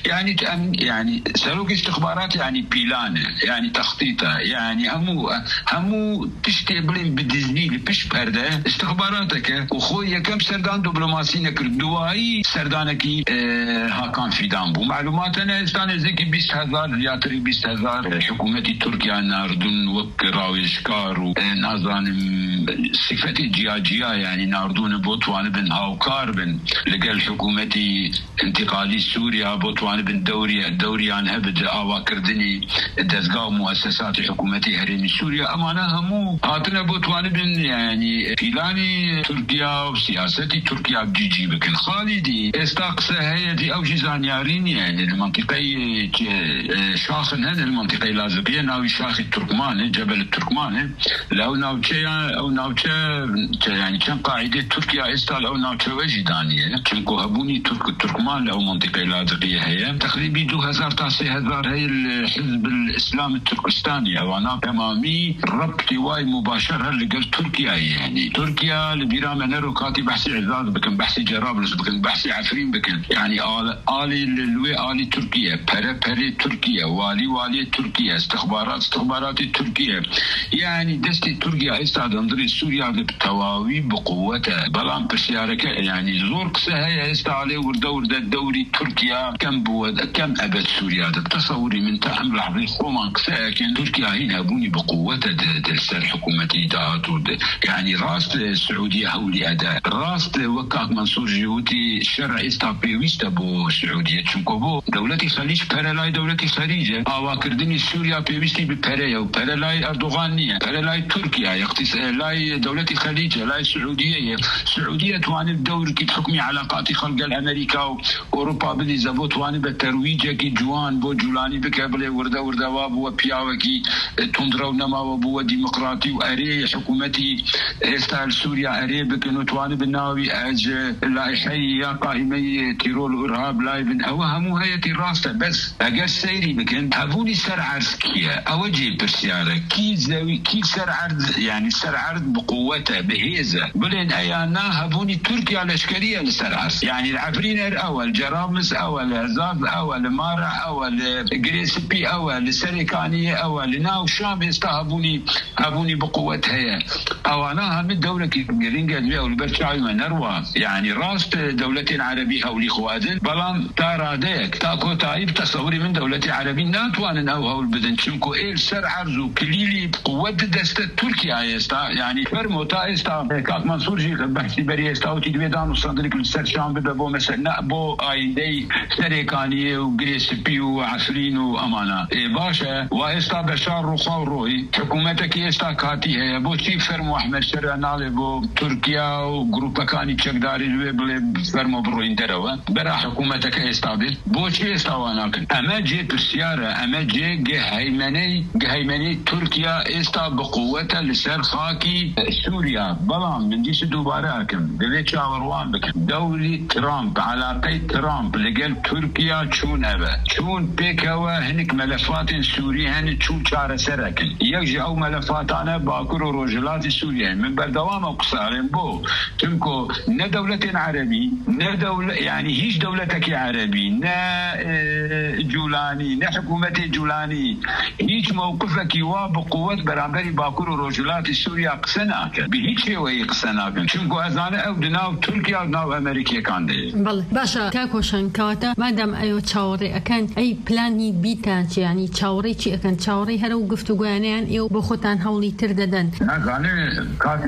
يعني سلوك استخبارات يعني بيلانه يعني تخطيطه يعني همو تشتي بلين بديزني بش برده استخباراتك وخويا كم سردان دبلوماسي نكر دواي سردانكي هاكان فيدان بو معلومات انا استانه زكي 20000 ياتري 20000 حكومه تركيا ناردون وكراويشكار ونازان صفتي جياجيا يعني ناردون بوتوان بن هاوكار بن لقال حكومتي انتقالي سوريا بوتوان بن دوريان هبد آوا كردني دزقاو مؤسسات حكومتي هرمي سوريا امانه همو هاتنا بوتوان بن يعني فيلاني تركيا وسياستي تركيا بجيجي بكن خالدي استقصى هيدي او جزانيارين يعني المنطقه شاخن هذه المنطقه لازقيه ناوي شاخ التركمان جبل التركمان لو ناوتشا او ناوتشا يعني كان قاعده تركيا استال او ناوتشا وجدانيه كنكو هبوني تركمان له منطقه لاذقيه هي تقريبا 2000 تا 3000 هي الحزب الاسلام التركستاني وانا تمامي ربطي واي مباشره لقل تركيا يعني تركيا البيرام نرو كاتي بحثي عزاز بكن بحثي جرابلس بكن بحثي عفرين بكن يعني آلي الوي آلي تركيا بري تركيا والي تركيا استخبارات تركيا يعني دستي تركيا استعد اندري سوريا بالتواوي بقوتها بلان بسيارك يعني زور قصة هي استعلي ورده الدوري تركيا كم أبد سوريا تصوري من تحمل عظيم خوما قصة كان تركيا هنا بوني بقوتها دستر حكومتي دات يعني راس السعودية هولي أداء راس وكاك منصور جهوتي الشرع استعبي ويستبو السعودية تشنكوبو دولتي خليج بارلاي دولتي خليجة كردني سوريا بيوستي بباريا وبارلاي أردوغانية بارلاي تركيا يقتص لاي دولتي خليجة لاي سعودية تواني الدور كي تحكمي علاقاتي خلق الأمريكا وأوروبا بلي زبوت تواني بالترويج كي جوان بو جولاني بكابلي ورده وابو وبياوكي تندرو نما وابو ديمقراطي وأري حكومتي استال سوريا أري بكنو تواني بالناوي أج لايحي يا قائمي تيرول وإرهاب لايبن أوهمو هي راسته بس أجل سيري بكن هبوني سر عرسكية أوجه برسيارة كي سر عرض يعني سر عرض بقوته بهيزة بلين أيانا هبوني تركيا الأشكالية لسر عرس يعني العفرين أول جرامس أول عزاز أول مارع أول جريسبي أول سريكانية أول ناو شام هبوني بقوتها أوانا هم الدولة كي قرينجا البيع والبرشاوي من نروى يعني راس دولتين عربية أولي خوازن بلان تارا ديك تاكو تايب تصوري من دولتي عربية ناتوان أو البدن شنكو إيل سر عرضو كليلي بقوة دست تركيا يستا يعني فرموتا يستا كاك منصور جي بحثي بري يستا وتدوي دانو صندلك السر شام ببو مثلا بو آيدي سريكانية وغريسبي وعسرين وأمانا باشا ويستا بشار رخاو روي حكومتك يستا كاتي هي بو تي فرمو أحمد شرع نالي بو تركيا وجروبا كاني تشكداري الويبل فرمو بروين دروا برا حكومتك يستا بو تي يستا واناك أما جي بالسيارة أما جي هيمني تركيا استا بقوتها لسر خاكي سوريا بلان من ديش دوباراكم دليت شاوروان بك دولي ترامب علاقة ترامب لقل تركيا شون بيكوا هنك ملفات سوريا هن شو شار سركن يجي او ملفات انا باكر وروجلات سوريا من بردوام قصارين بو تمكو نا دولة عربي نا دولة يعني هيش دولتك عربي نا جولاني نا حكومتي جولاني هيش موقفك يوا بقوة برامبري باكر وروجلات سوريا قسناك بهيش شيء قسناك شنكو ازانه او دناو تركيا ودناو امريكا كان دي بله باشا كاكوشن كواتا مادام ايو تشاوري اكن اي بلاني بيتان يعني تشاوري شي اكن تشاوري هرو قفتو قوانيان ايو بخوتان هولي ترددن انا كاتب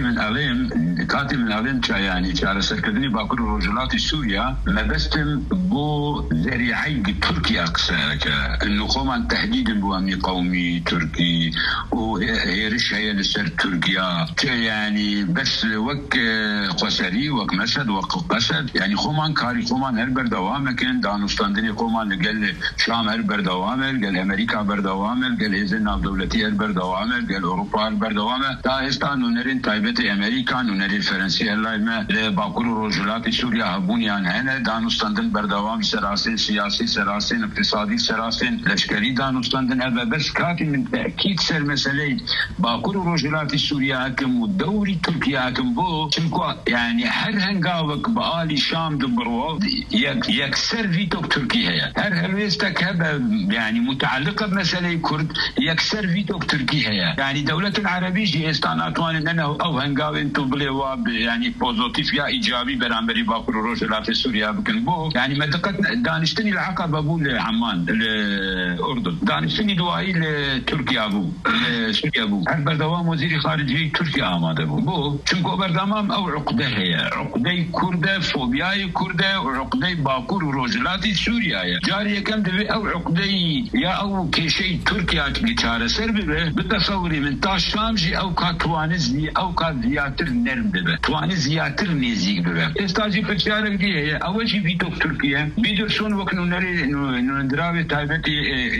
من علم يعني على سركدني باكر وروجلات سوريا لبستم بو ذريعي تركيا قساك انه قوما تحديدا بوامي قومي تركي وهيرش هي لسر تركيا يعني بس وك قسري وك مسد وك قسد يعني قومان كاري قومان هر بردوام كان دانستاندني قومان قال شام هر بردوام قال امريكا بردوام قال اذن دولتي هر بردوام قال اوروبا هر بردوام تا استانو نرين تايبتي امريكا نرين فرنسي هلاي ما باكر رجلات سوريا هبونيان هنا دانستاندن بردوام سراسين سياسي سراسين اقتصادي سراسين لشكري دانستاندن هذا بس كافي من تاكيد سر مسألة باكر رجلات سوريا هكم والدوري تركيا هكم بو شنكو يعني هر هنقاوك بآلي شام دبرو يكسر فيتوك تركيا هر هلويستك هذا يعني متعلقة بمسألة كرد يكسر فيتوك تركيا يعني دولة العربية جي استاناتوان انه او هنقاو انتو بليواب يعني بوزيتيف يا ايجابي برامبري باكر رجلات سوريا بكن بو يعني منطقة دانشتني العقبة بو لعمان الاردن دانشتني دوائي لتركيا بو سوريا بو هر بردوام وزير خارجي تركيا آماده بو چونكو بردامام او عقده هي عقده كرده فوبياي كرده وعقده باكر ورجلات سوريا جاري كم دبي او عقده يا او كشي تركيا تجاره سر به بتصوري من تاش شامجي او كاتوانزي او كزياتر نرم به تواني زياتر نزيك به استاجي بچارك دي اول شي فيتو تركيا بيدرسون وكنو نري انه ندراوي تايبتي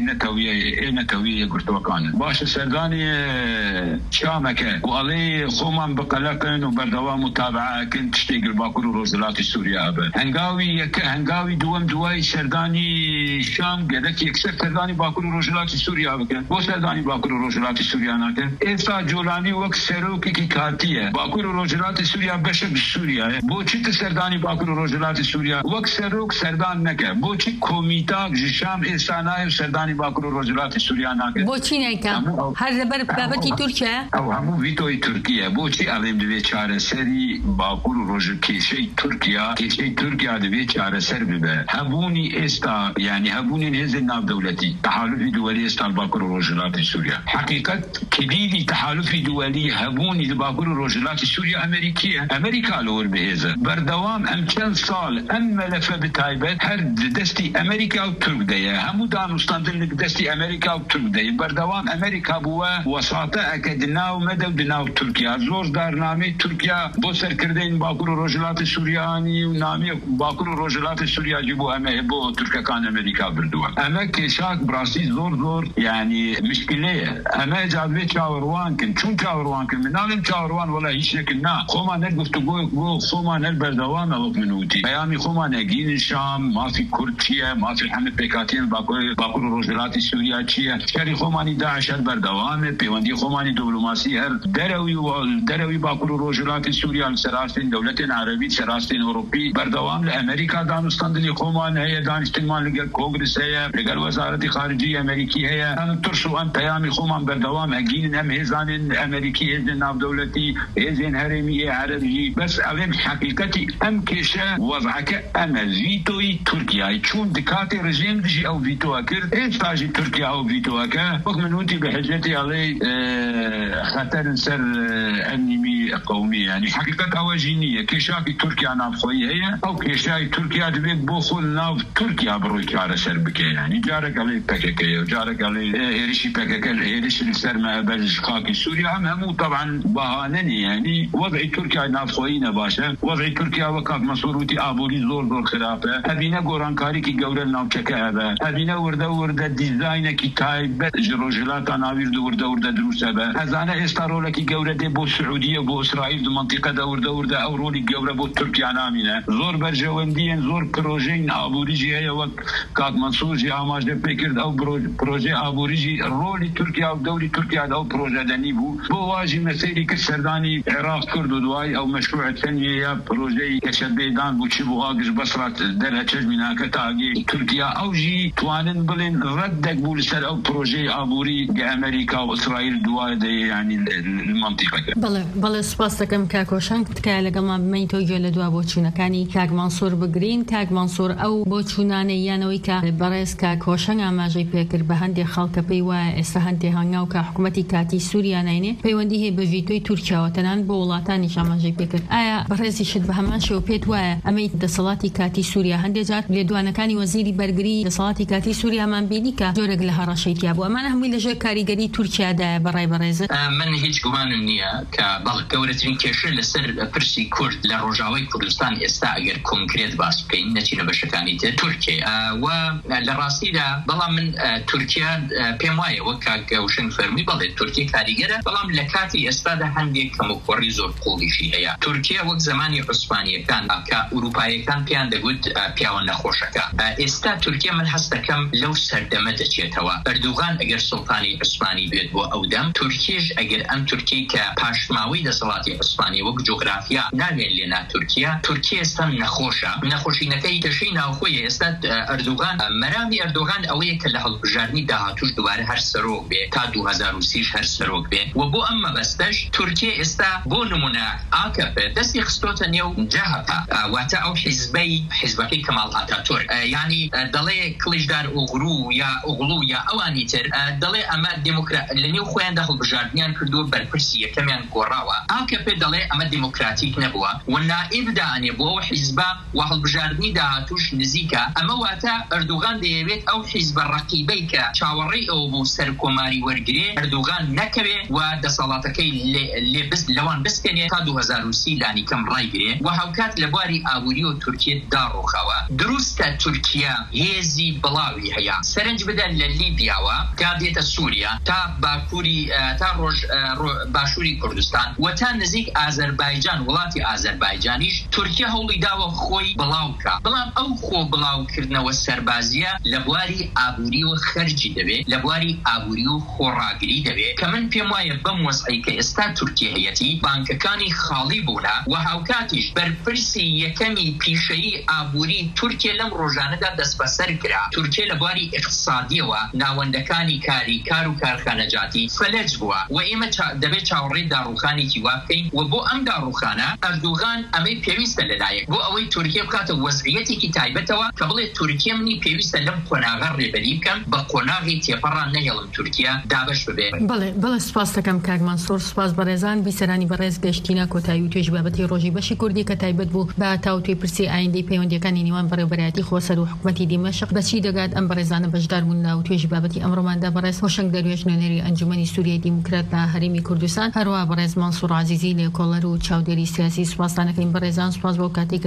نتويه قرطوكان باش سرداني شامك وعلي خومان بقلقن وبردوام متابعه كنت تشتغل باكر ورجلات سوريا هنغاوي دوم دوای سەردانی شام گەلک یەکسەر سەردانی باکوور و ڕۆژهەڵاتی سووریا بکەن بۆ سەردانی باکوور و ڕۆژهەڵاتی سووریا ناکەن ئێستا جۆلانی وەک سەرۆکێکی کاتیە باکوور و ڕۆژهەڵاتی سووریا بەشە سووریایە بۆچی سەردانی باکوور و ڕۆژهەڵاتی سووریا وەک سەرۆک سەردان نەکە بۆچی کۆمیتاک ژ شام ئێستا نایە سەردانی باکوور و ڕۆژهەڵاتی سووریا ناکەن بۆچی نایکە هەر لەبەر بابەتی تورکیا ئەو هەموو ڤیتۆی تورکیە بۆچی ئەڵێم دەبێت چارەسەری باکوور و ڕۆژ کێشەی تورکیا دەبێت چارەسەر ببە هەبوونی ئێستا یعنی هەبوونی هێزی ناودەوڵەتی تحالفی دووەلی ئێستا باکوور و ڕۆژهەڵاتی سووریا حقیقت کلیدی تحالفی دووەلی هەبوونی باکوور و ڕۆژهەڵاتی سووریا ئەمریکا لەوەر بەهێزە بەردەوام ئەم چەند ساڵ ئەم مەلەفە بتایبەت هەر دەستی ئەمریکا و تورک دەیە هەموو دانوستاندن دەستی ئەمریکا و تورک دەیە بەردەوام ئەمریکا بووە وەساتە ئەکە دناو مەدە و دناو تورکیا زۆر دارنامەی تورکیا بۆ سەرکردەی باکوور و ڕۆژهەڵاتی سووریانی و نامی باکوور و ڕۆژهەڵاتی سووریاجی بۆ ئەمە بۆ تورکەکان ئەمریکا بردووە ئەمە کێشاک بڕاستی زۆر یعنی مشکلەیە ئەمە جابێ چاوەڕوانکن چون چاوەڕوانکن مناڵم چاوەڕوان وەڵا هیچ شتێکن نا خۆمان هەر گفتوگۆ بۆ خۆمان هەر بەردەوامە وەک من وتی پەیامی خۆمان ئەگین شام مافی کورد چییە مافی هەمە پێکاتیان باکوور و ڕۆژهەڵاتی سووریا چییە شەری خۆمانی داعش هەر بەردەوامە پەیوەندی خۆمانی دیپلۆماسی هەر دەرەوی باکوور و ڕۆژهەڵاتی سووریا سەراستین دەوڵەتین عەرەبی سەراستین ئەوروپی بەردەوام لە ئەمریکا دانوستاندنی خۆمان هەیە دانیشتنمان لەگەڵ کۆنگرس هەیە لەگەڵ وەزارەتی خارجی ئەمریکی هەیە ئەم ترس و ئەم پەیامی خۆمان بەردەوام ئەگین ئەم هێزانین ئەمریکی هێزن ناودەوڵەتی هێزن هەرێمی عەرەبی بەس ئەڵێم حقیقەتی ئەم کێشە وەضعەکە ئەمە ڤیتۆی تورکیای چون دکاتی ڕژیم دژی ئەو ڤیتۆە کرد ئێستاژی تورکیا ئەو ڤیتۆەکە وەک من وتی بە حجەتی ئەڵێ خەتەرن سەر ئەمنیمی قەومی ینی حقیقەت ئەوەژی نییە کێشاکی تورکیا نافخۆیی هەیە ئەو کێشای تورکیا دەبێت بۆ خۆ ناو تورکیا بڕۆی چارەسەر بکەین ینی جارێک ئەڵێ پەکەکەیە و جارێک ئەڵێ هێرشی پەکەکە هێرش لەسەر مەبەرز خاکی سووریا هەموو طبعا بەهانەنی ینی وەضعی تورکیا نافخۆیی نەباشە وەضعی تورکیا وەک کاک مەسعود وتی ئابووری زۆر خراپە ئەبینە گۆڕانکاریکی گەورە ناوچەکە هەبە ئەبینە وردە دیزاینێکی تایبەت ژ ڕۆژهەڵاتە ناویر وردە دروستە بە ئەزانە ئێستا ڕۆڵێکی گەورە دێ بۆ سعودیە بۆ ئیسرائیل دو منطقەدا وردە ئەو ڕۆلی گەورە بۆ تورکیا نامینە زۆر بەرژەوەندیان زۆر پرۆژەی ئابووریژی هەیە وەک کاک مەنسووری ئاماژدە پێکرد ئەو پرۆژەی ئابووریژی ڕۆلی تورکیا و دەوری تورکیا ئەو پرۆژە دەنی بوو بۆ واژی مەسەیری کرد سەردانی عێراق کرد و دوای ئەو مەشروع تەنیە پرۆژەی کەشەبێدان بوو چی بۆ ئاگش بەسڕات دەرە چەشمیناکە تاگی تورکیا ئەوژی توانن بڵێن ڕەدێک بوو لەسەر ئەو پرۆژەی ئابووری ئەمریکا و ئیسرائیل دوای ینی منطقەکە بەڵێ سوپاس دەکەم کاکۆشان تکایە لەگەڵمان بمەین تۆ گوێ لە دوا بۆ چوونەکانی کاک مەنسوور بگرین کاک مەنسوور ئەو بۆ چوونانەی یانەوەی کە بەڕێز کاکۆشەنگ ئاماژەی پێکرد بە هەندێک خەڵکە پێی وایە ئێستا هەندێک هەنگاو کە حکوومەتی کاتی سووریا ناینێ پەیوەندی هەیە بە ڤیتۆی تورکیاوە تەنان بۆ وڵاتانیش ئاماژەی پێکرد ئایا بەڕێزی شت بە هەمان شێوە پێت وایە ئەمەی دەسەڵاتی کاتی سووریا هەندێک جار لێدوانەکانی وەزیری بەرگری دەسەڵاتی کاتی سووریامان بینی کە جۆرێک لە هەڕەشەیتیا بوو ئەمانە هەمووی لەژێر کاریگەری تورکیادایە بەڕای بەڕێزت من هیچ گومانم نییە کە بەڵ گەورەترین کێشە لەسەر پرسی کورد لە ڕۆژاوای کوردستان ئێستا ئەگەر کۆنکرێت باس بکەین نەچینە بەشەکانی تر تورکیا و لە ڕاستیدا بەڵام من تورکیا پێم وایە وەک کاکۆشەنگ فەرمی بەڵێ تورکیا کاریگەرە بەڵام لە کاتی ئێستادا هەندێک کەموکۆڕی زۆر قوڵیشی هەیە تورکیا وەک زمانی عوسمانیەکان کە ئوروپایەکان پیان دەگوت پیاوە نەخۆشەکە ئێستا تورکیا من هەست دەکەم لەو سەردەمە دەچێتەوە ئەردوغان ئەگەر سوڵتانی عوسمانی بێت بۆ ئەو دەم تورکیش ئەگەر ئەم تورکی کە پاشماوەی دەسەڵاتی عوسمانی وەک جۆگرافیا ناوێن لێنا تورکیا ئێستا نەخۆشە نەخۆشینەکەی کەشەی ناوخۆیە ئێستا ئەردوغان مەرامی ئەردوغان ئەوەیە کە لە هەڵبژاردننی داهاتوش دووارە هەر سەرۆک بێ تا 2030 هەر سەرۆک بێ و بۆ ئەم مەبەستەش تورکیا ئێستا بۆ نمونە ئاکەپێ دەستی خستۆتە نێو جەهەپا واتە ئەو حیزبەکەی کەماڵ ئاتاتورک یعنی دەڵێ کلیژدار ئوغرو یا ئوغلو یا ئەوانی تر دەڵێ ئەمە لە نێو خۆیاندا هەڵبژاردنیان کردووە بەرپرسی یەکەمیان گۆڕاوە ئاکەپێ دەڵێ ئەمە دیموکراتیک نەبووە و نائبدانێ بۆ ئەو حیزبە و هەڵبژاردننی داهاتوش نزیکە ئەمە واتە ئەردوغان دەیەوێت ئەو حیزبە ڕەقیبەی کە چاوەڕێی ئەو بۆ سەر کۆماری وەرگێ ئەردوغان نەکەوێ و دەسەڵاتەکەی لەوان بستێنێ تا 2030 لانی کەم ڕایگرێ و هاوکات لە بواری ئابووری و تورکیە داڕۆخەوە دروستە تورکیا هێزی بڵاوی هەیە سەرنج بدەن لە لیبیاوە تا دێتە سووریا تا باکووری تا باشووری کوردستان و تا نزیک ئازەربایجان وڵاتی ئازەربایجانیش تورکیا هەوڵی داوە خۆی بڵاو بکە بەڵام ئەو خۆ بڵاوکردنەوە سەربازیە لە بواری ئابووری و خەرجی دەبێت لە بواری ئابووری و خۆڕاگری دەبێت کە من پێم وایە بەم وەزعی کە ئێستا تورکیە هەیەتی بانکەکانی خاڵی بوونە و هاوکاتیش بەرپرسی یەکەمی پیشەیی ئابووری تورکیە لەم ڕۆژانەدا دەست بەسەر کرا تورکیە لە بواری اقتصادیەوە ناوەندەکانی کاری کار و کارخانەجاتی فەلەج بووە و ئێمە دەبێت چاوەڕێی داڕوخانێکی وا بکەین و بۆ ئەم داڕوخانە ئەردوغان ئەمەی پێویستە لەلایەک بۆ ئەوەی تورکیە بکاتە وەزعیەتێکی تایبەتەوە کە بڵێ تورکیە منی پێویستە لەم قۆناغە ڕێبەری بکەم بە قۆناغی تێپەڕان نەهێڵم تورکیە دابەش ببێ. بەڵێ سپاس دەکەم کاک مانسوور سپاس بەڕێزان بیسەرانی بەڕێز گەشتینە کۆتایی و توێژ بابەتی ڕۆژی بەشی کوردی کە تایبەت بوو بە تاوتوی پرسی ئایندەی پەیوەندیەکانی نێوان بەڕێوەبەرایەتی خۆسەر و حکومەتی دیمەشق بەچی دەگات ئەم بەڕێزانە بەشدار بوون و توێژی بابەتی ئەمڕۆماندا بەڕێز هۆشنگ دەروێژ نوێنەری ئەنجومەنی سووریای دیموکرات لە هەرێمی کوردستان هەروەها بەڕێز مانسوور عەزیزی لێکۆڵەر و چاودێری سیاسی سوپاسدانەکەین بەڕێزان سوپاس بۆ کاتێک